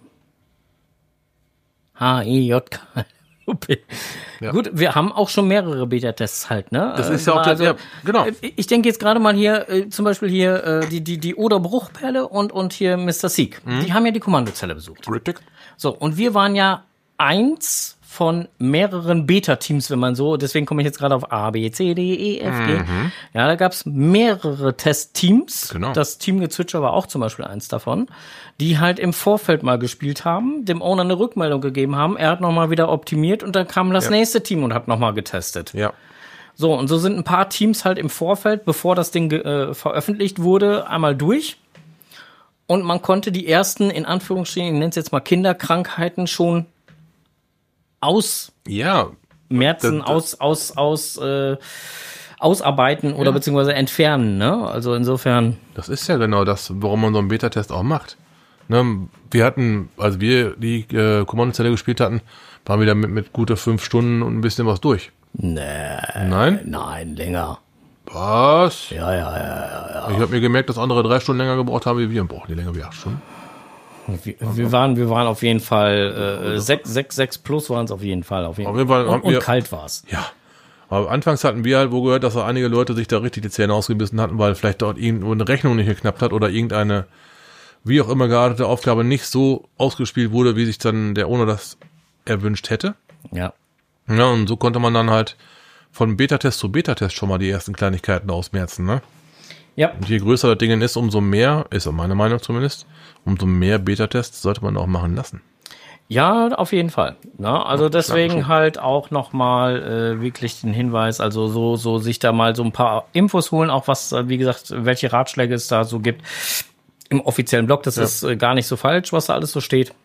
H, E, J, K, L, P. Ja. Gut, wir haben auch schon mehrere Beta-Tests halt, ne? Das ist ja auch der, also, ja, genau. Ich denke jetzt gerade mal hier, äh, zum Beispiel hier, äh, die, die, die Oder Bruchperle und, und hier Mister Sieg. Mhm. Die haben ja die Kommandozelle besucht. Richtig. So, und wir waren ja eins von mehreren Beta-Teams, wenn man so, deswegen komme ich jetzt gerade auf A, B, C, D, E, F, G. Mhm. Ja, da gab's mehrere Testteams. Genau. Das Team Gezwitscher war auch zum Beispiel eins davon, die halt im Vorfeld mal gespielt haben, dem Owner eine Rückmeldung gegeben haben, er hat nochmal wieder optimiert und dann kam das Ja. nächste Team und hat nochmal getestet. Ja. So, und so sind ein paar Teams halt im Vorfeld, bevor das Ding äh, veröffentlicht wurde, einmal durch. Und man konnte die ersten, in Anführungsstrichen, ich nenne es jetzt mal Kinderkrankheiten, schon ausmerzen, Ja. aus, aus, aus, äh, ausarbeiten oder Ja. beziehungsweise entfernen, ne? Also insofern. Das ist ja genau das, warum man so einen Beta-Test auch macht. Ne, wir hatten, als wir die äh, Kommandozelle gespielt hatten, waren wir da mit, mit gute fünf Stunden und ein bisschen was durch. Nee. Nein? Nein, länger. Was? Ja, ja, ja, ja. Ich habe mir gemerkt, dass andere drei Stunden länger gebraucht haben wie wir. Brauchen die länger wie acht Stunden? Wir, wir waren, wir waren auf jeden Fall äh, sechs, sechs, sechs plus waren es auf jeden Fall. Auf jeden, Auf jeden Fall und, haben und wir- kalt war's. Ja. Aber anfangs hatten wir halt wo gehört, dass da einige Leute sich da richtig die Zähne ausgebissen hatten, weil vielleicht dort irgendwo eine Rechnung nicht geknappt hat oder irgendeine, wie auch immer geartete Aufgabe nicht so ausgespielt wurde, wie sich dann der Owner das erwünscht hätte. Ja. Ja, und so konnte man dann halt von Beta-Test zu Beta-Test schon mal die ersten Kleinigkeiten ausmerzen, ne? Ja. Und je größer das Ding ist, umso mehr, ist meine Meinung zumindest, umso mehr Beta-Tests sollte man auch machen lassen. Ja, auf jeden Fall. Na, also Ja, deswegen klar. halt auch nochmal äh, wirklich den Hinweis, also so, so sich da mal so ein paar Infos holen, auch was, äh, wie gesagt, welche Ratschläge es da so gibt im offiziellen Blog. Das Ja. ist äh, gar nicht so falsch, was da alles so steht.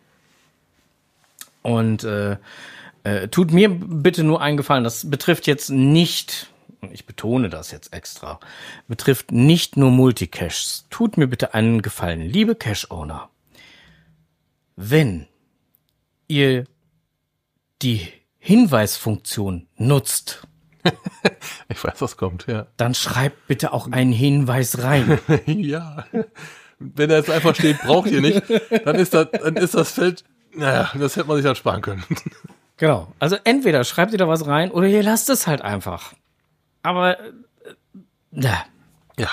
Und äh, äh, tut mir bitte nur einen Gefallen, das betrifft jetzt nicht, ich betone das jetzt extra, betrifft nicht nur Multicaches. Tut mir bitte einen Gefallen, liebe Cache-Owner. Wenn ihr die Hinweisfunktion nutzt, Ich weiß, was kommt, ja. dann schreibt bitte auch einen Hinweis rein. Ja. Wenn er jetzt einfach steht, braucht ihr nicht, dann ist das, dann ist das Feld, naja, das hätte man sich dann sparen können. Genau. Also entweder schreibt ihr da was rein oder ihr lasst es halt einfach. Aber äh, na. Ja.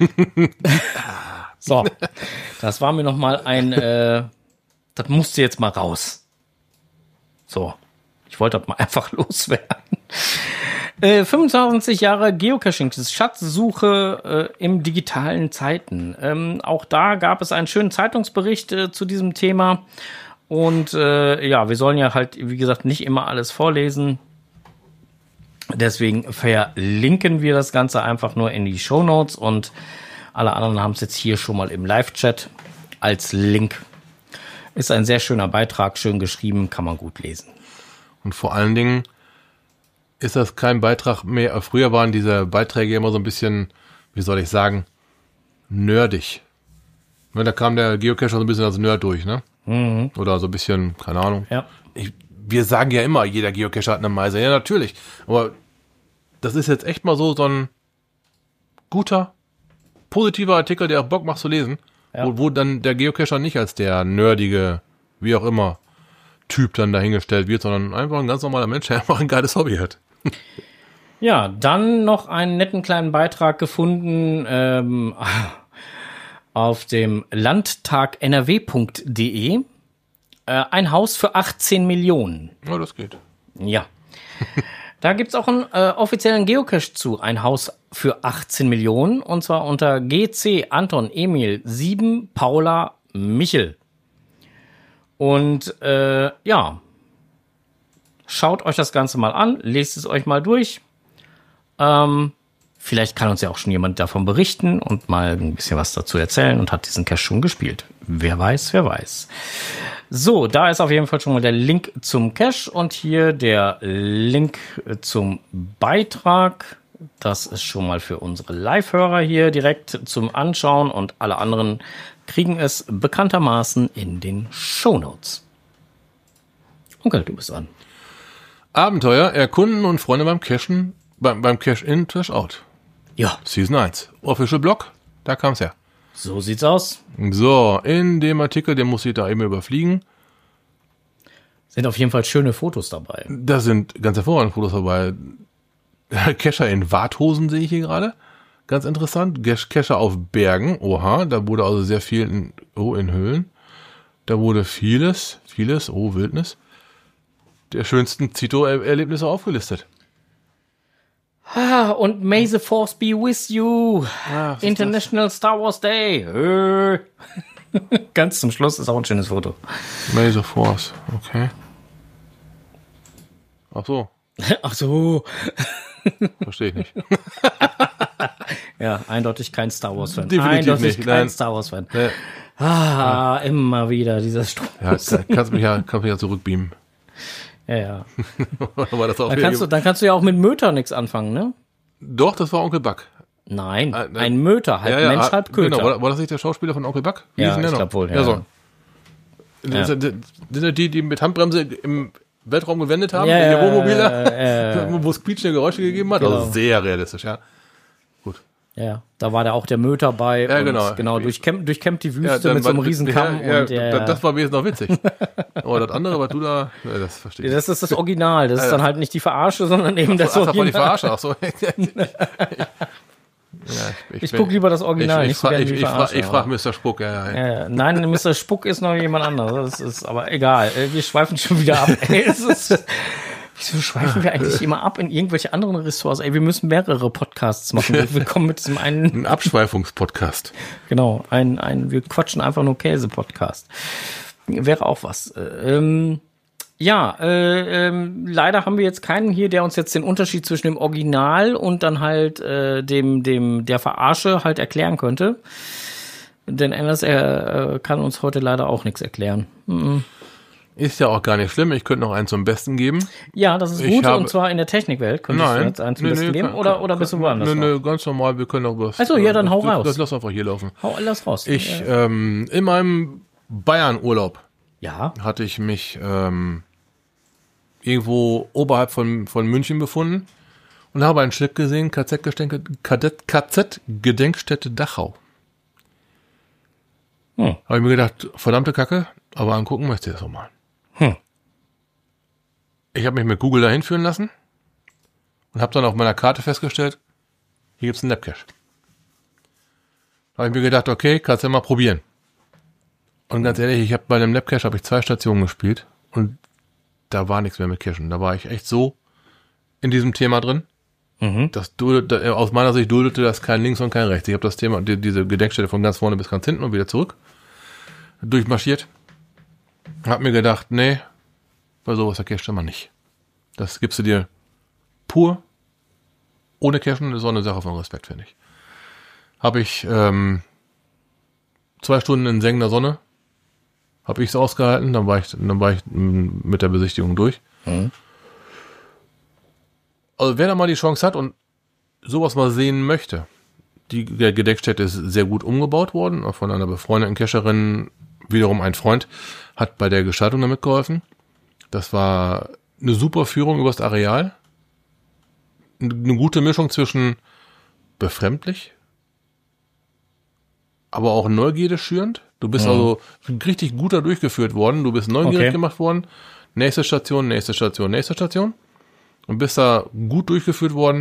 So, das war mir noch mal ein, äh, das musste jetzt mal raus. So, ich wollte das mal einfach loswerden. Äh, fünfundzwanzig Jahre Geocaching, das ist Schatzsuche äh, im digitalen Zeiten. Ähm, auch da gab es einen schönen Zeitungsbericht äh, zu diesem Thema. Und äh, ja, wir sollen ja halt, wie gesagt, nicht immer alles vorlesen. Deswegen verlinken wir das Ganze einfach nur in die Shownotes und alle anderen haben es jetzt hier schon mal im Live-Chat als Link. Ist ein sehr schöner Beitrag, schön geschrieben, kann man gut lesen. Und vor allen Dingen ist das kein Beitrag mehr. Früher waren diese Beiträge immer so ein bisschen, wie soll ich sagen, nerdig. Ne, da kam der Geocacher so ein bisschen als Nerd durch, ne? Mhm. Oder so ein bisschen, keine Ahnung. Ja. Ich, wir sagen ja immer, jeder Geocacher hat eine Meise. Ja, natürlich. Aber das ist jetzt echt mal so, so ein guter, positiver Artikel, der auch Bock macht zu lesen. Ja. Wo, wo dann der Geocacher nicht als der nerdige, wie auch immer, Typ dann dahingestellt wird, sondern einfach ein ganz normaler Mensch, der einfach ein geiles Hobby hat. Ja, dann noch einen netten kleinen Beitrag gefunden ähm, auf dem landtag n r w punkt d e. Äh, ein Haus für achtzehn Millionen. Ja, das geht. Ja. Da gibt's auch einen äh, offiziellen Geocache zu. Ein Haus für achtzehn Millionen. Und zwar unter G C Anton Emil sieben Paula Michel. Und äh, ja, schaut euch das Ganze mal an, lest es euch mal durch. Ähm, vielleicht kann uns ja auch schon jemand davon berichten und mal ein bisschen was dazu erzählen und hat diesen Cache schon gespielt. Wer weiß, wer weiß. So, da ist auf jeden Fall schon mal der Link zum Cache und hier der Link zum Beitrag Das ist schon mal für unsere Live-Hörer hier direkt zum Anschauen und alle anderen kriegen es bekanntermaßen in den Shownotes. Onkel, du bist dran. Abenteuer, erkunden und Freunde beim Cashen, beim, beim Cash-In, Cash-Out. Ja, Season eins. Official Blog, da kam's her. so sieht's aus. So, in dem Artikel, den muss ich da eben überfliegen. Sind auf jeden Fall schöne Fotos dabei. Da sind ganz hervorragende Fotos dabei. Kescher in Warthosen sehe ich hier gerade. Ganz interessant. Kescher auf Bergen. Oha, da wurde also sehr viel in, oh, in Höhlen. Da wurde vieles, vieles, oh, Wildnis, der schönsten Zito-Erlebnisse aufgelistet. Ah, und May the Force be with you. Ah, was ist International Star Wars Day. Äh. Ganz zum Schluss ist auch ein schönes Foto. May the Force, okay. Ach so, Ach so. verstehe ich nicht. Ja, eindeutig kein Star Wars-Fan. Definitiv eindeutig nicht, kein nein. Star Wars-Fan. Äh, Ah, immer wieder dieser Stoß. ja, kann, kannst mich ja, kannst mich ja zurückbeamen. Ja, ja. Aber das auch Dann kannst, du, dann kannst du ja auch mit Möter nichts anfangen, ne? Doch, das war Onkel Buck. Nein, Ah, ne. ein Möter, halb Ja, ja, Mensch, ah, halb Köter. Genau, war, war das nicht der Schauspieler von Onkel Buck? Wie Ja, hieß denn der ich noch? glaub wohl, ja. Ja, so. Ja. Sind das- sind das die, die mit Handbremse im Weltraum gewendet haben? Ja, in ja, ihr Wohnmobil? ja, ja. Wo es quietschende Geräusche gegeben hat? Genau. Also sehr realistisch, ja. Gut. Ja, da war da auch der Möter bei. Ja, und genau. genau, durchkämmt, durchkämmt die Ja, Wüste dann mit so einem war- Riesenkamm. Ja, ja, und, ja, das, das war wesentlich noch witzig. Aber das andere, was du da, ja, das verstehe ich. das ist das Original. Das ist dann halt nicht die Verarsche, sondern eben das Ach, das war die Original. Verarsche. Ach so. Ja, ich, Ich guck lieber das Original, Ich, ich, nicht so fra- gerne ich, die ich, fra- Verarsche, ich frage aber- Mister Spuck, ja, ja. Ja, ja. Nein, Mister Spuck ist noch jemand anderes. Das ist aber egal. Äh, Wir schweifen schon wieder ab. Ey, es ist, wieso schweifen wir eigentlich immer ab in irgendwelche anderen Ressorts? Ey, wir müssen mehrere Podcasts machen. Wir, wir kommen mit diesem einen, Ein Abschweifungspodcast. genau, ein, ein, wir quatschen einfach nur Käse-Podcast. Wäre auch was. Ähm, ja, äh, ähm, leider haben wir jetzt keinen hier, der uns jetzt den Unterschied zwischen dem Original und dann halt äh, dem, dem der Verarsche halt erklären könnte. Denn Anders er äh, kann uns heute leider auch nichts erklären. Mhm. Ist ja auch gar nicht schlimm. Ich könnte noch einen zum Besten geben. Ja, das ist Ich gut, habe- und zwar in der Technikwelt. Könntest du jetzt einen zum Besten geben? kann- Oder, oder bist du woanders? Nö, noch? nö, ganz normal. Wir können auch was. Ach so, ja, dann hau das, raus. Das lass einfach hier laufen. Hau alles raus. Ich, ähm, in meinem Bayern-Urlaub Ja. hatte ich mich ähm, irgendwo oberhalb von, von München befunden und habe einen Schild gesehen, K Z-Gedenkstätte Dachau. Hm. Habe ich mir gedacht, verdammte Kacke, aber angucken möchte ich das auch mal. Hm. Ich habe mich mit Google dahin führen lassen und habe dann auf meiner Karte festgestellt, hier gibt's einen Labcache. Da habe ich mir gedacht, okay, kannst du ja mal probieren. Und ganz ehrlich, ich habe bei einem Labcache habe ich zwei Stationen gespielt und da war nichts mehr mit Cachen. Da war ich echt so in diesem Thema drin. Mhm. Das duldete, aus meiner Sicht duldete das kein links und kein rechts. Ich habe das Thema, die, diese Gedenkstätte von ganz vorne bis ganz hinten und wieder zurück durchmarschiert. Hab mir gedacht, nee, bei sowas cachst du mal nicht. Das gibst du dir pur, ohne Cachen, ist auch eine Sache von Respekt, finde ich. Habe ich ähm, zwei Stunden in sengender Sonne, habe ich es ausgehalten, dann war ich, dann war ich m, mit der Besichtigung durch. Mhm. Also wer da mal die Chance hat und sowas mal sehen möchte, die der Gedenkstätte ist sehr gut umgebaut worden, auch von einer befreundeten Cacherin, wiederum ein Freund, hat bei der Gestaltung damit geholfen. Das war eine super Führung übers Areal. Eine gute Mischung zwischen befremdlich, aber auch Neugierde schürend. Du bist Mhm. also richtig gut da durchgeführt worden. Du bist neugierig Okay. gemacht worden. Nächste Station, nächste Station, nächste Station. Und bist da gut durchgeführt worden.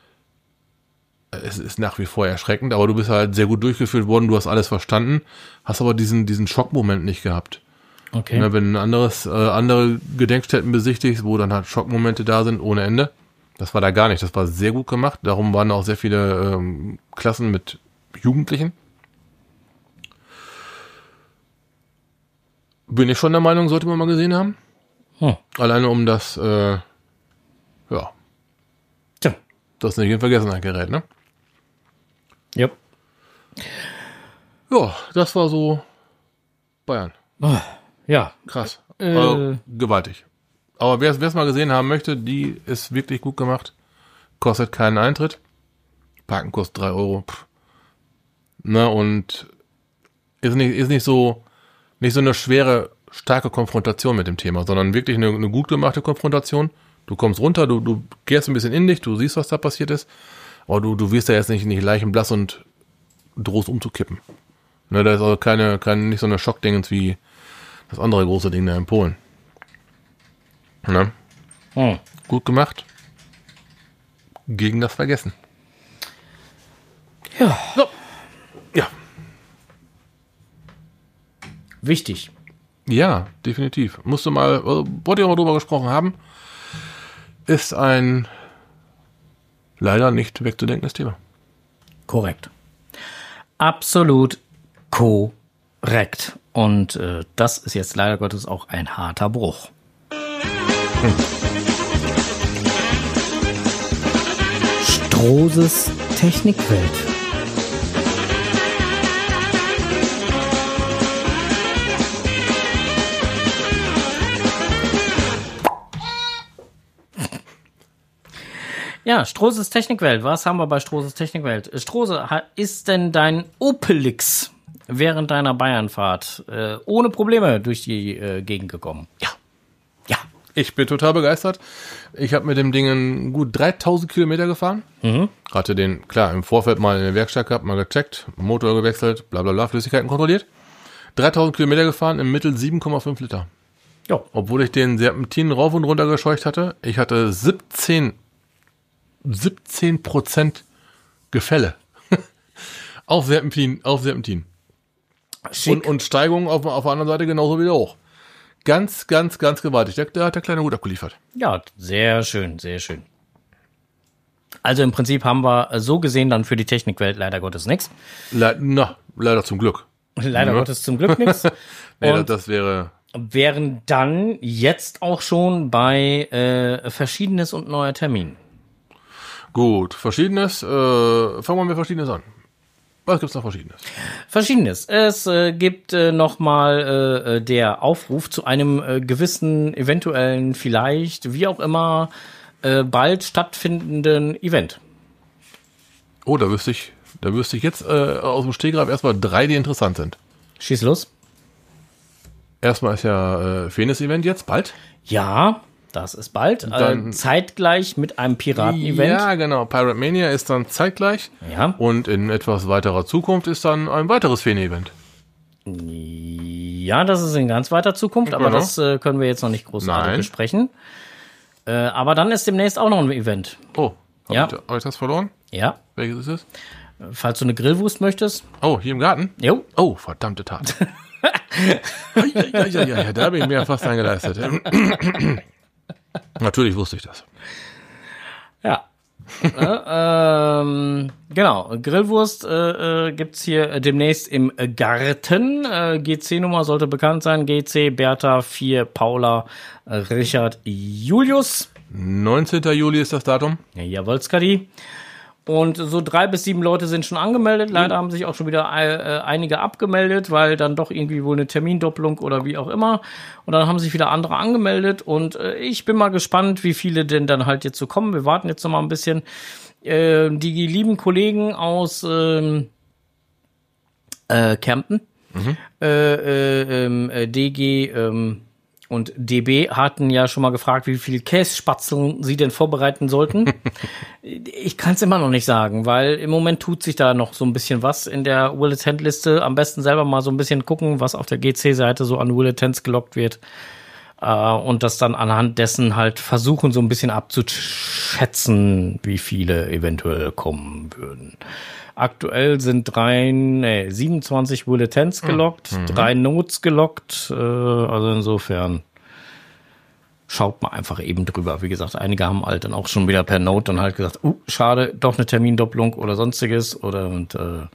Es ist nach wie vor erschreckend, aber du bist halt sehr gut durchgeführt worden. Du hast alles verstanden, hast aber diesen, diesen Schockmoment nicht gehabt. Okay. Ne, wenn ein anderes, äh, andere Gedenkstätten besichtigst, wo dann halt Schockmomente da sind ohne Ende. Das war da gar nicht. Das war sehr gut gemacht. Darum waren auch sehr viele ähm, Klassen mit Jugendlichen. Bin ich schon der Meinung, sollte man mal gesehen haben. Hm. Alleine um das, äh, ja, Tja. das nicht in Vergessenheit gerät, ne? Yep. Ja, das war so Bayern. Ja. Krass. Äh. Also, gewaltig. Aber wer es mal gesehen haben möchte, die ist wirklich gut gemacht. Kostet keinen Eintritt. Parken kostet drei Euro. Pff. Na, und ist nicht, ist nicht so, nicht so eine schwere, starke Konfrontation mit dem Thema, sondern wirklich eine, eine gut gemachte Konfrontation. Du kommst runter, du, du gehst ein bisschen in dich, du siehst, was da passiert ist, aber du, du wirst ja jetzt nicht, nicht leichenblass und drohst umzukippen. Ne, da ist also keine, keine, nicht so eine Schockdingens wie das andere große Ding da in Polen. Ne? Hm. Gut gemacht. Gegen das Vergessen. Ja. So. Ja. Wichtig. Ja, definitiv. Musste mal, also, wollte ich auch mal drüber gesprochen haben, ist ein leider nicht wegzudenkendes Thema. Korrekt. Absolut korrekt. Und äh, das ist jetzt leider Gottes auch ein harter Bruch. Hm. Strohses Technikwelt. Ja, Strohses Technikwelt. Was haben wir bei Strohses Technikwelt? Strose, ist denn dein Opelix während deiner Bayernfahrt äh, ohne Probleme durch die äh, Gegend gekommen? Ja. Ja. Ich bin total begeistert. Ich habe mit dem Ding gut dreitausend Kilometer gefahren. Mhm. Hatte den, klar, im Vorfeld mal in der Werkstatt gehabt, mal gecheckt, Motor gewechselt, bla bla bla, Flüssigkeiten kontrolliert. dreitausend Kilometer gefahren, im Mittel sieben Komma fünf Liter. Ja. Obwohl ich den Serpentin rauf und runter gescheucht hatte. Ich hatte siebzehn Prozent Gefälle. auf Serpentin, auf Serpentin. Schick. Und, und Steigungen auf, auf der anderen Seite genauso wieder hoch. Ganz, ganz, ganz gewaltig. Da, da hat der kleine Hut abgeliefert. Ja, sehr schön, sehr schön. Also im Prinzip haben wir so gesehen dann für die Technikwelt leider Gottes nichts. Le- na, leider zum Glück. Leider Ja. Gottes zum Glück nichts. Nee, das, Und das wäre... wären dann jetzt auch schon bei äh, Verschiedenes und neuer Termin. Gut, Verschiedenes. Äh, fangen wir mit Verschiedenes an. Was gibt's noch Verschiedenes? Verschiedenes. Es äh, gibt äh, nochmal äh, der Aufruf zu einem äh, gewissen, eventuellen, vielleicht, wie auch immer, äh, bald stattfindenden Event. Oh, da wüsste ich, da wüsste ich jetzt äh, aus dem Stegreif erstmal drei, die interessant sind. Schieß los. Erstmal ist ja äh, Phoenix-Event jetzt, bald. Ja, das ist bald. Dann- Äh, zeitgleich mit einem Piraten-Event. Ja, genau. Pirate Mania ist dann zeitgleich. Ja. Und in etwas weiterer Zukunft ist dann ein weiteres Phoenix-Event. Ja, das ist in ganz weiter Zukunft, aber Genau. das äh, können wir jetzt noch nicht großartig Nein. besprechen. Äh, aber dann ist demnächst auch noch ein Event. Oh, habe Ja. ich, hab ich das verloren? Ja, Welches ist es? falls du eine Grillwurst möchtest. Oh, hier im Garten? Jo. Oh, verdammte Tat. ja, ja, ja, ja, ja, da habe ich mir fast eingeleistet. Natürlich wusste ich das. Ja. äh, ähm, genau, Grillwurst äh, äh, gibt's hier demnächst im Garten. Äh, G C-Nummer sollte bekannt sein. G C Bertha vier Paula äh, Richard Julius. neunzehnten Juli ist das Datum. Ja, jawohl, Skadi. Und so drei bis sieben Leute sind schon angemeldet. Leider haben sich auch schon wieder äh, einige abgemeldet, weil dann doch irgendwie wohl eine Termindoppelung oder wie auch immer. Und dann haben sich wieder andere angemeldet. Und äh, ich bin mal gespannt, wie viele denn dann halt jetzt so kommen. Wir warten jetzt noch mal ein bisschen. Äh, die lieben Kollegen aus ähm, äh, Kempten, Mhm. äh, äh, ähm, äh, D G ähm, und D B hatten ja schon mal gefragt, wie viel Käsespatzeln sie denn vorbereiten sollten. Ich kann es immer noch nicht sagen, weil im Moment tut sich da noch so ein bisschen was in der Will Attend Liste. Am besten selber mal so ein bisschen gucken, was auf der G C-Seite so an Will Attends gelockt wird. Äh, und das dann anhand dessen halt versuchen, so ein bisschen abzuschätzen, wie viele eventuell kommen würden. Aktuell sind drei, nee, siebenundzwanzig Will Attends gelockt, Mhm. drei Notes gelockt. Äh, also insofern schaut mal einfach eben drüber. Wie gesagt, einige haben halt dann auch schon wieder per Note dann halt gesagt, uh, schade, doch eine Termindoppelung oder sonstiges. Oder und äh,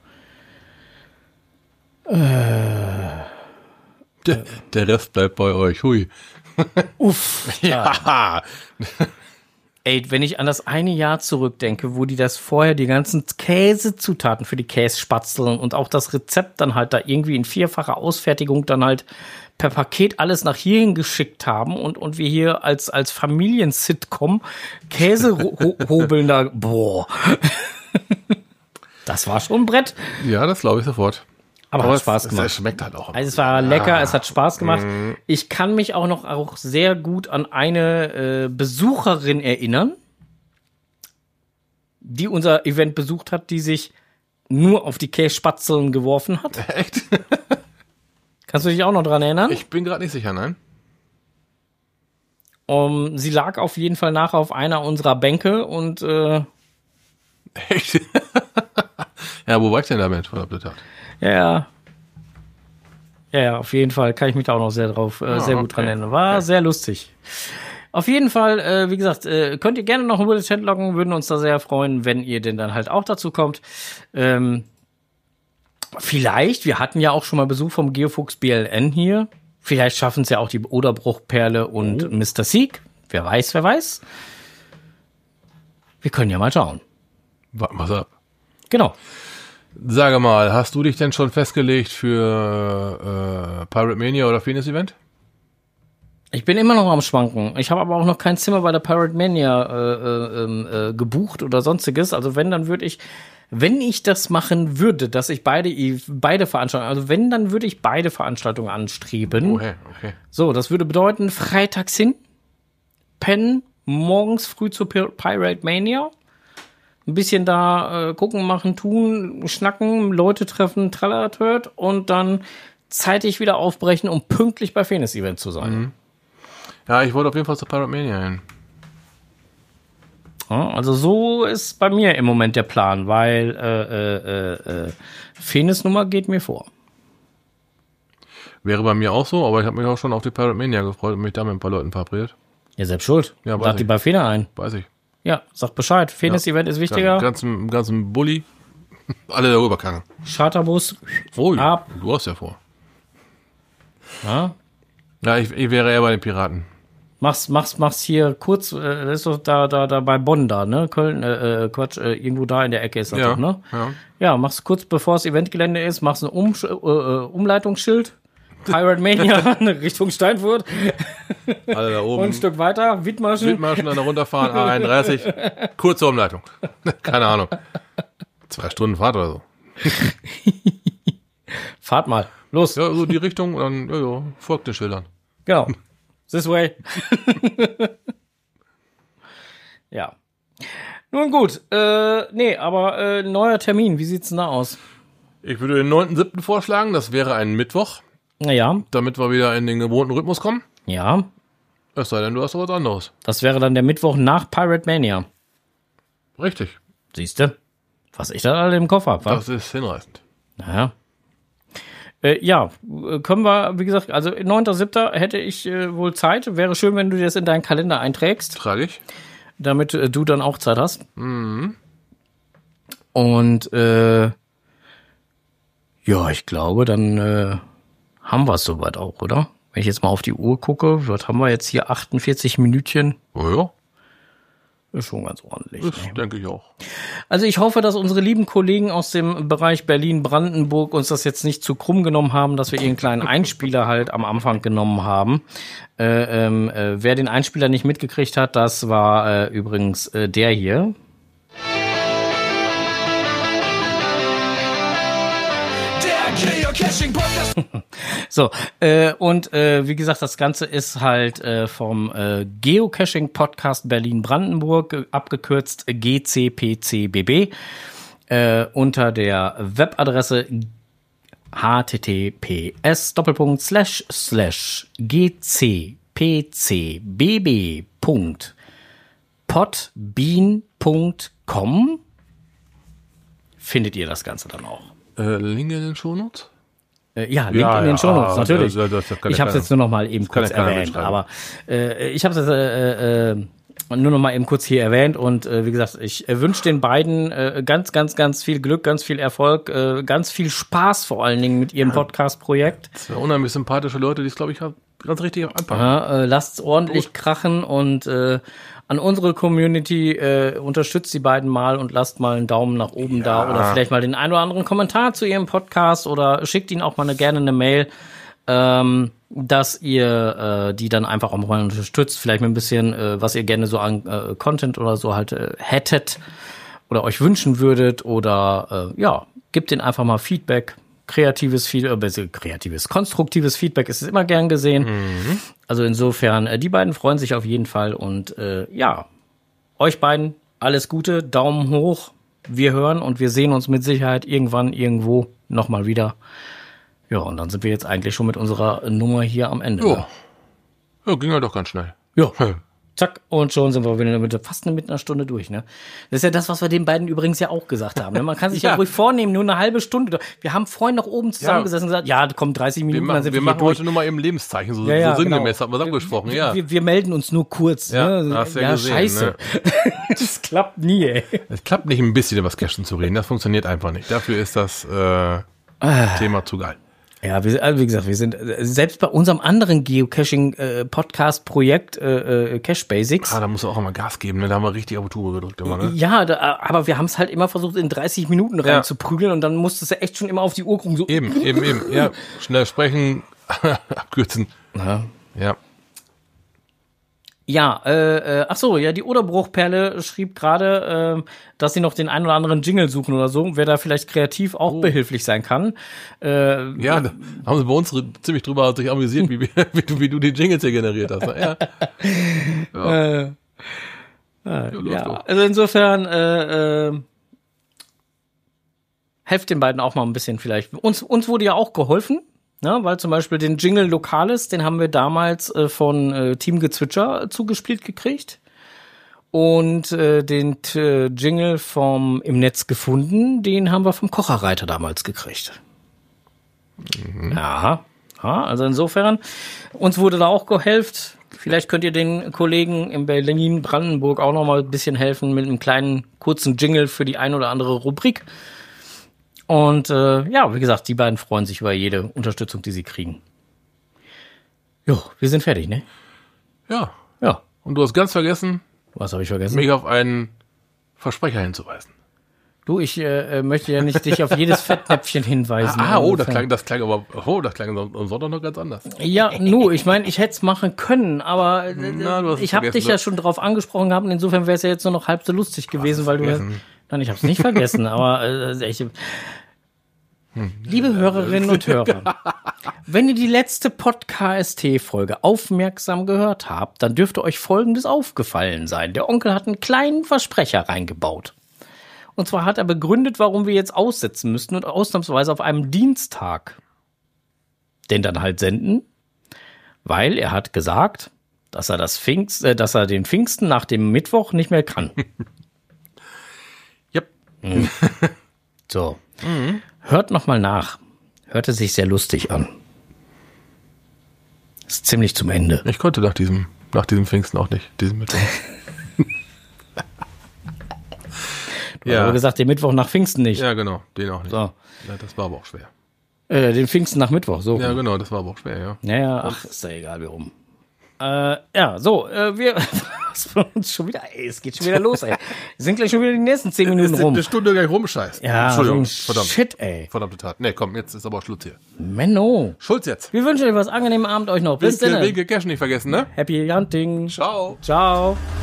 Der, der Rest bleibt bei euch. Hui. uff. Ja. Ey, wenn ich an das eine Jahr zurückdenke, wo die das vorher, die ganzen Käsezutaten für die Käsespatzeln und auch das Rezept dann halt da irgendwie in vierfacher Ausfertigung dann halt per Paket alles nach hierhin geschickt haben und, und wir hier als, als Familien-Sitcom Käse ro- hobeln da, boah. Das war schon ein Brett. Ja, das glaube ich sofort. Aber, Aber hat es, Spaß es, gemacht. Es schmeckt halt auch. Also es war lecker, Ah. es hat Spaß gemacht. Mhm. Ich kann mich auch noch auch sehr gut an eine äh, Besucherin erinnern, die unser Event besucht hat, die sich nur auf die Käsespatzeln geworfen hat. Echt? Kannst du dich auch noch dran erinnern? Ich bin gerade nicht sicher, nein. Um, sie lag auf jeden Fall nachher auf einer unserer Bänke und äh, Echt? Ja, wo war ich denn damit? Verdammte Tat. ja, ja, ja, ja, auf jeden Fall kann ich mich da auch noch sehr drauf, äh, Ah, sehr gut okay. dran erinnern. War Okay. sehr lustig. Auf jeden Fall, äh, wie gesagt, äh, könnt ihr gerne noch ein Bullet Chat loggen, würden uns da sehr freuen, wenn ihr denn dann halt auch dazu kommt. Ähm, vielleicht, wir hatten ja auch schon mal Besuch vom Geofuchs B L N hier. Vielleicht schaffen es ja auch die Oderbruchperle und Oh. Mister Sieg. Wer weiß, wer weiß. Wir können ja mal schauen. Warten wir's ab. Genau. Sage mal, hast du dich denn schon festgelegt für äh, Pirate Mania oder Phoenix Event? Ich bin immer noch am Schwanken. Ich habe aber auch noch kein Zimmer bei der Pirate Mania äh, äh, äh, gebucht oder sonstiges. Also wenn, dann würde ich, wenn ich das machen würde, dass ich beide beide Veranstaltungen, also wenn, dann würde ich beide Veranstaltungen anstreben. Okay, okay. So, das würde bedeuten, freitags hin, pennen, morgens früh zur Pir- Pirate Mania, ein bisschen da äh, gucken, machen, tun, schnacken, Leute treffen, tralala-tört und dann zeitig wieder aufbrechen, um pünktlich bei Phoenix Event zu sein. Mhm. Ja, ich wollte auf jeden Fall zur Pirate Mania hin. Ja, also so ist bei mir im Moment der Plan, weil äh, äh, äh, Phoenix Nummer geht mir vor. Wäre bei mir auch so, aber ich habe mich auch schon auf die Pirate Mania gefreut und mich da mit ein paar Leuten verabredet. Ja, selbst schuld. Ja, weiß Lad die ich. bei Fena ein. Weiß ich. Ja, sag Bescheid. Phoenix Event ist wichtiger. Ganzen, ganzen Bulli. Alle darüber kann. Charterbus. Oh, Ab. du hast ja vor. Ja. Ja, ich, ich wäre eher bei den Piraten. Mach's, mach's, mach's hier kurz, äh, das ist doch da, da, da bei Bonn da, ne? Köln, äh, äh, Quatsch, äh, irgendwo da in der Ecke ist das Ja, doch, ne? ja. Ja, mach's kurz bevor das Eventgelände ist, mach's ein um, äh, äh, Umleitungsschild. Pirate Mania Richtung Steinfurt. Alle da oben. Und ein Stück weiter, Wittmarschen. Wildmarschen, dann runterfahren, A einunddreißig. Kurze Umleitung. Keine Ahnung. Zwei Stunden Fahrt oder so. Fahrt mal. Los. Ja, so die Richtung und dann, ja, ja, folgt den Schildern. Genau. This way. Ja. Nun gut. Äh, nee, aber äh, neuer Termin. Wie sieht's denn da aus? Ich würde den neunten siebten vorschlagen, das wäre ein Mittwoch, Naja. damit wir wieder in den gewohnten Rhythmus kommen. Ja. Es sei denn, du hast noch was anderes. Das wäre dann der Mittwoch nach Pirate Mania. Richtig. Siehste? Was ich da alle im Koffer habe. Das ist hinreißend. Naja. Äh, ja, äh, können wir, wie gesagt, also neunter siebter hätte ich äh, wohl Zeit. Wäre schön, wenn du dir das in deinen Kalender einträgst, Trage ich. damit äh, du dann auch Zeit hast. Mhm. Und äh, ja, ich glaube, dann äh, haben wir es soweit auch, oder? Wenn ich jetzt mal auf die Uhr gucke, was haben wir jetzt hier? achtundvierzig Minütchen. Oh ja, Ist schon ganz ordentlich. das Ne? denke ich auch. Also ich hoffe, dass unsere lieben Kollegen aus dem Bereich Berlin-Brandenburg uns das jetzt nicht zu krumm genommen haben, dass wir ihren kleinen Einspieler halt am Anfang genommen haben. Äh, ähm, äh, wer den Einspieler nicht mitgekriegt hat, das war äh, übrigens äh, der hier. So, äh, und äh, wie gesagt, das Ganze ist halt äh, vom äh, Geocaching-Podcast Berlin-Brandenburg, äh, abgekürzt G C P C B B, äh, unter der Webadresse https doppelpunkt slash slash gcpcbb.podbean punkt com findet ihr das Ganze dann auch. Äh, Link in den Shownotes? Äh, ja, Link Ja, in den ja, Shownotes, ah, natürlich. das- das- das kann ich ja habe es keiner- jetzt nur noch mal eben kann kurz ja keiner erwähnt, mitschreiben. aber äh, ich habe es äh, äh, nur noch mal eben kurz hier erwähnt und äh, wie gesagt, ich äh, wünsche den beiden äh, ganz, ganz, ganz viel Glück, ganz viel Erfolg, äh, ganz viel Spaß vor allen Dingen mit ihrem Podcast-Projekt. Das sind unheimlich sympathische Leute, die es, glaube ich, ganz richtig anpacken. Ja, äh, lasst ordentlich krachen und äh, an unsere Community äh, unterstützt die beiden mal und lasst mal einen Daumen nach oben da oder vielleicht mal den ein oder anderen Kommentar zu ihrem Podcast oder schickt ihnen auch mal eine, gerne eine Mail, ähm, dass ihr äh, die dann einfach auch mal unterstützt, vielleicht mit ein bisschen, äh, was ihr gerne so an äh, Content oder so halt äh, hättet. oder euch wünschen würdet oder äh, ja, gebt denen einfach mal Feedback. Kreatives Feedback, äh, kreatives, konstruktives Feedback ist immer gern gesehen. Mhm. Also insofern, äh, die beiden freuen sich auf jeden Fall und äh, ja, euch beiden alles Gute, Daumen hoch. Wir hören und wir sehen uns mit Sicherheit irgendwann irgendwo nochmal wieder. Ja, und dann sind wir jetzt eigentlich schon mit unserer Nummer hier am Ende. Ja, ja ging ja doch ganz schnell. Ja. Zack, und schon sind wir wieder mit, fast mit einer Stunde durch, ne? Das ist ja das, was wir den beiden übrigens ja auch gesagt haben. Ne? Man kann sich ja. ja ruhig vornehmen, nur eine halbe Stunde. Wir haben vorhin noch oben zusammengesessen ja. und gesagt, ja, kommen dreißig Minuten, wir machen, dann sind wir, wir machen durch. heute nur mal eben Lebenszeichen, so, ja, ja, so sinngemäß, genau. haben wir abgesprochen, ja. Wir, wir melden uns nur kurz. Ja, ne? hast ja, ja gesehen, scheiße. Ne? Das klappt nie, ey. Es klappt nicht ein bisschen über das Cashen zu reden, das funktioniert einfach nicht. Dafür ist das äh, ah. Thema zu geil. Ja, wir, also wie gesagt, wir sind selbst bei unserem anderen Geocaching-Podcast-Projekt äh, äh, Cache Basics. Ah, da muss auch immer Gas geben, ne? Da haben wir richtig auf die Tube gedrückt immer, ne? Ja, da, aber wir haben es halt immer versucht, in dreißig Minuten ja. reinzuprügeln und dann musstest du echt schon immer auf die Uhr gucken. So. Eben, eben, eben. Ja, schnell sprechen, abkürzen. Ja. Ja. Ja, äh, äh, ach so, ja, die Oderbruchperle schrieb gerade, äh, dass sie noch den einen oder anderen Jingle suchen oder so, wer da vielleicht kreativ auch oh. behilflich sein kann. Äh, ja, da haben sie bei uns ziemlich drüber sich amüsiert, wie, wie, du, wie du die Jingles hier generiert hast. Ja, ja. Äh, äh, ja, ja. Also insofern, äh, äh, helft den beiden auch mal ein bisschen vielleicht. Uns, uns wurde ja auch geholfen. Ja, weil zum Beispiel den Jingle Lokales, den haben wir damals äh, von äh, Team Gezwitscher zugespielt gekriegt. Und äh, den äh, Jingle vom Im Netz gefunden, den haben wir vom Kocherreiter damals gekriegt. Mhm. Ja, ja, also insofern, uns wurde da auch geholfen. Vielleicht könnt ihr den Kollegen in Berlin, Brandenburg auch noch mal ein bisschen helfen mit einem kleinen, kurzen Jingle für die ein oder andere Rubrik. Und äh, ja, wie gesagt, die beiden freuen sich über jede Unterstützung, die sie kriegen. Jo, wir sind fertig, ne? Ja. Ja. Und du hast ganz vergessen, was habe ich vergessen? mich auf einen Versprecher hinzuweisen. Du, ich äh, möchte ja nicht dich auf jedes Fettnäpfchen hinweisen. Ah, oh, das klang, das klang aber, oh, das klang am Sonntag noch ganz anders. Ja, nu, ich meine, ich hätte es machen können, aber äh, Na, ich habe dich ja schon drauf angesprochen gehabt und insofern wäre es ja jetzt nur noch halb so lustig gewesen, weil vergessen. du... Nein, ich habe es nicht vergessen, aber äh, ich, liebe Hörerinnen und Hörer, wenn ihr die letzte Pod-K S T-Folge aufmerksam gehört habt, dann dürfte euch Folgendes aufgefallen sein. Der Onkel hat einen kleinen Versprecher reingebaut. Und zwar hat er begründet, warum wir jetzt aussetzen müssten und ausnahmsweise auf einem Dienstag den dann halt senden, weil er hat gesagt, dass er das Pfingst, äh, dass er den Pfingsten nach dem Mittwoch nicht mehr kann. Mhm. So. Mhm. Hört noch mal nach. Hörte sich sehr lustig an. Ist ziemlich zum Ende. Ich konnte nach diesem, nach diesem Pfingsten auch nicht, diesem Mittwoch. Du ja. hast aber gesagt, den Mittwoch nach Pfingsten nicht. Ja, genau, den auch nicht. So. Ja, das war aber auch schwer. Äh, den Pfingsten nach Mittwoch, so. Ja, genau, das war aber auch schwer, ja. Naja, ach, ist ja egal, wie rum. Äh, ja, so, äh, wir von uns schon wieder, ey, es geht schon wieder los, ey. Wir sind gleich schon wieder die nächsten zehn Minuten rum. Eine Stunde gleich rumscheißen. Ja, Entschuldigung, so verdammt. Shit, ey. Verdammte Tat. Nee, komm, jetzt ist aber auch Schluss hier. Menno. Schulz jetzt. Wir wünschen euch was angenehmen Abend euch noch. Bis dann. Winke Cash nicht vergessen, ne? Happy Hunting. Ciao. Ciao.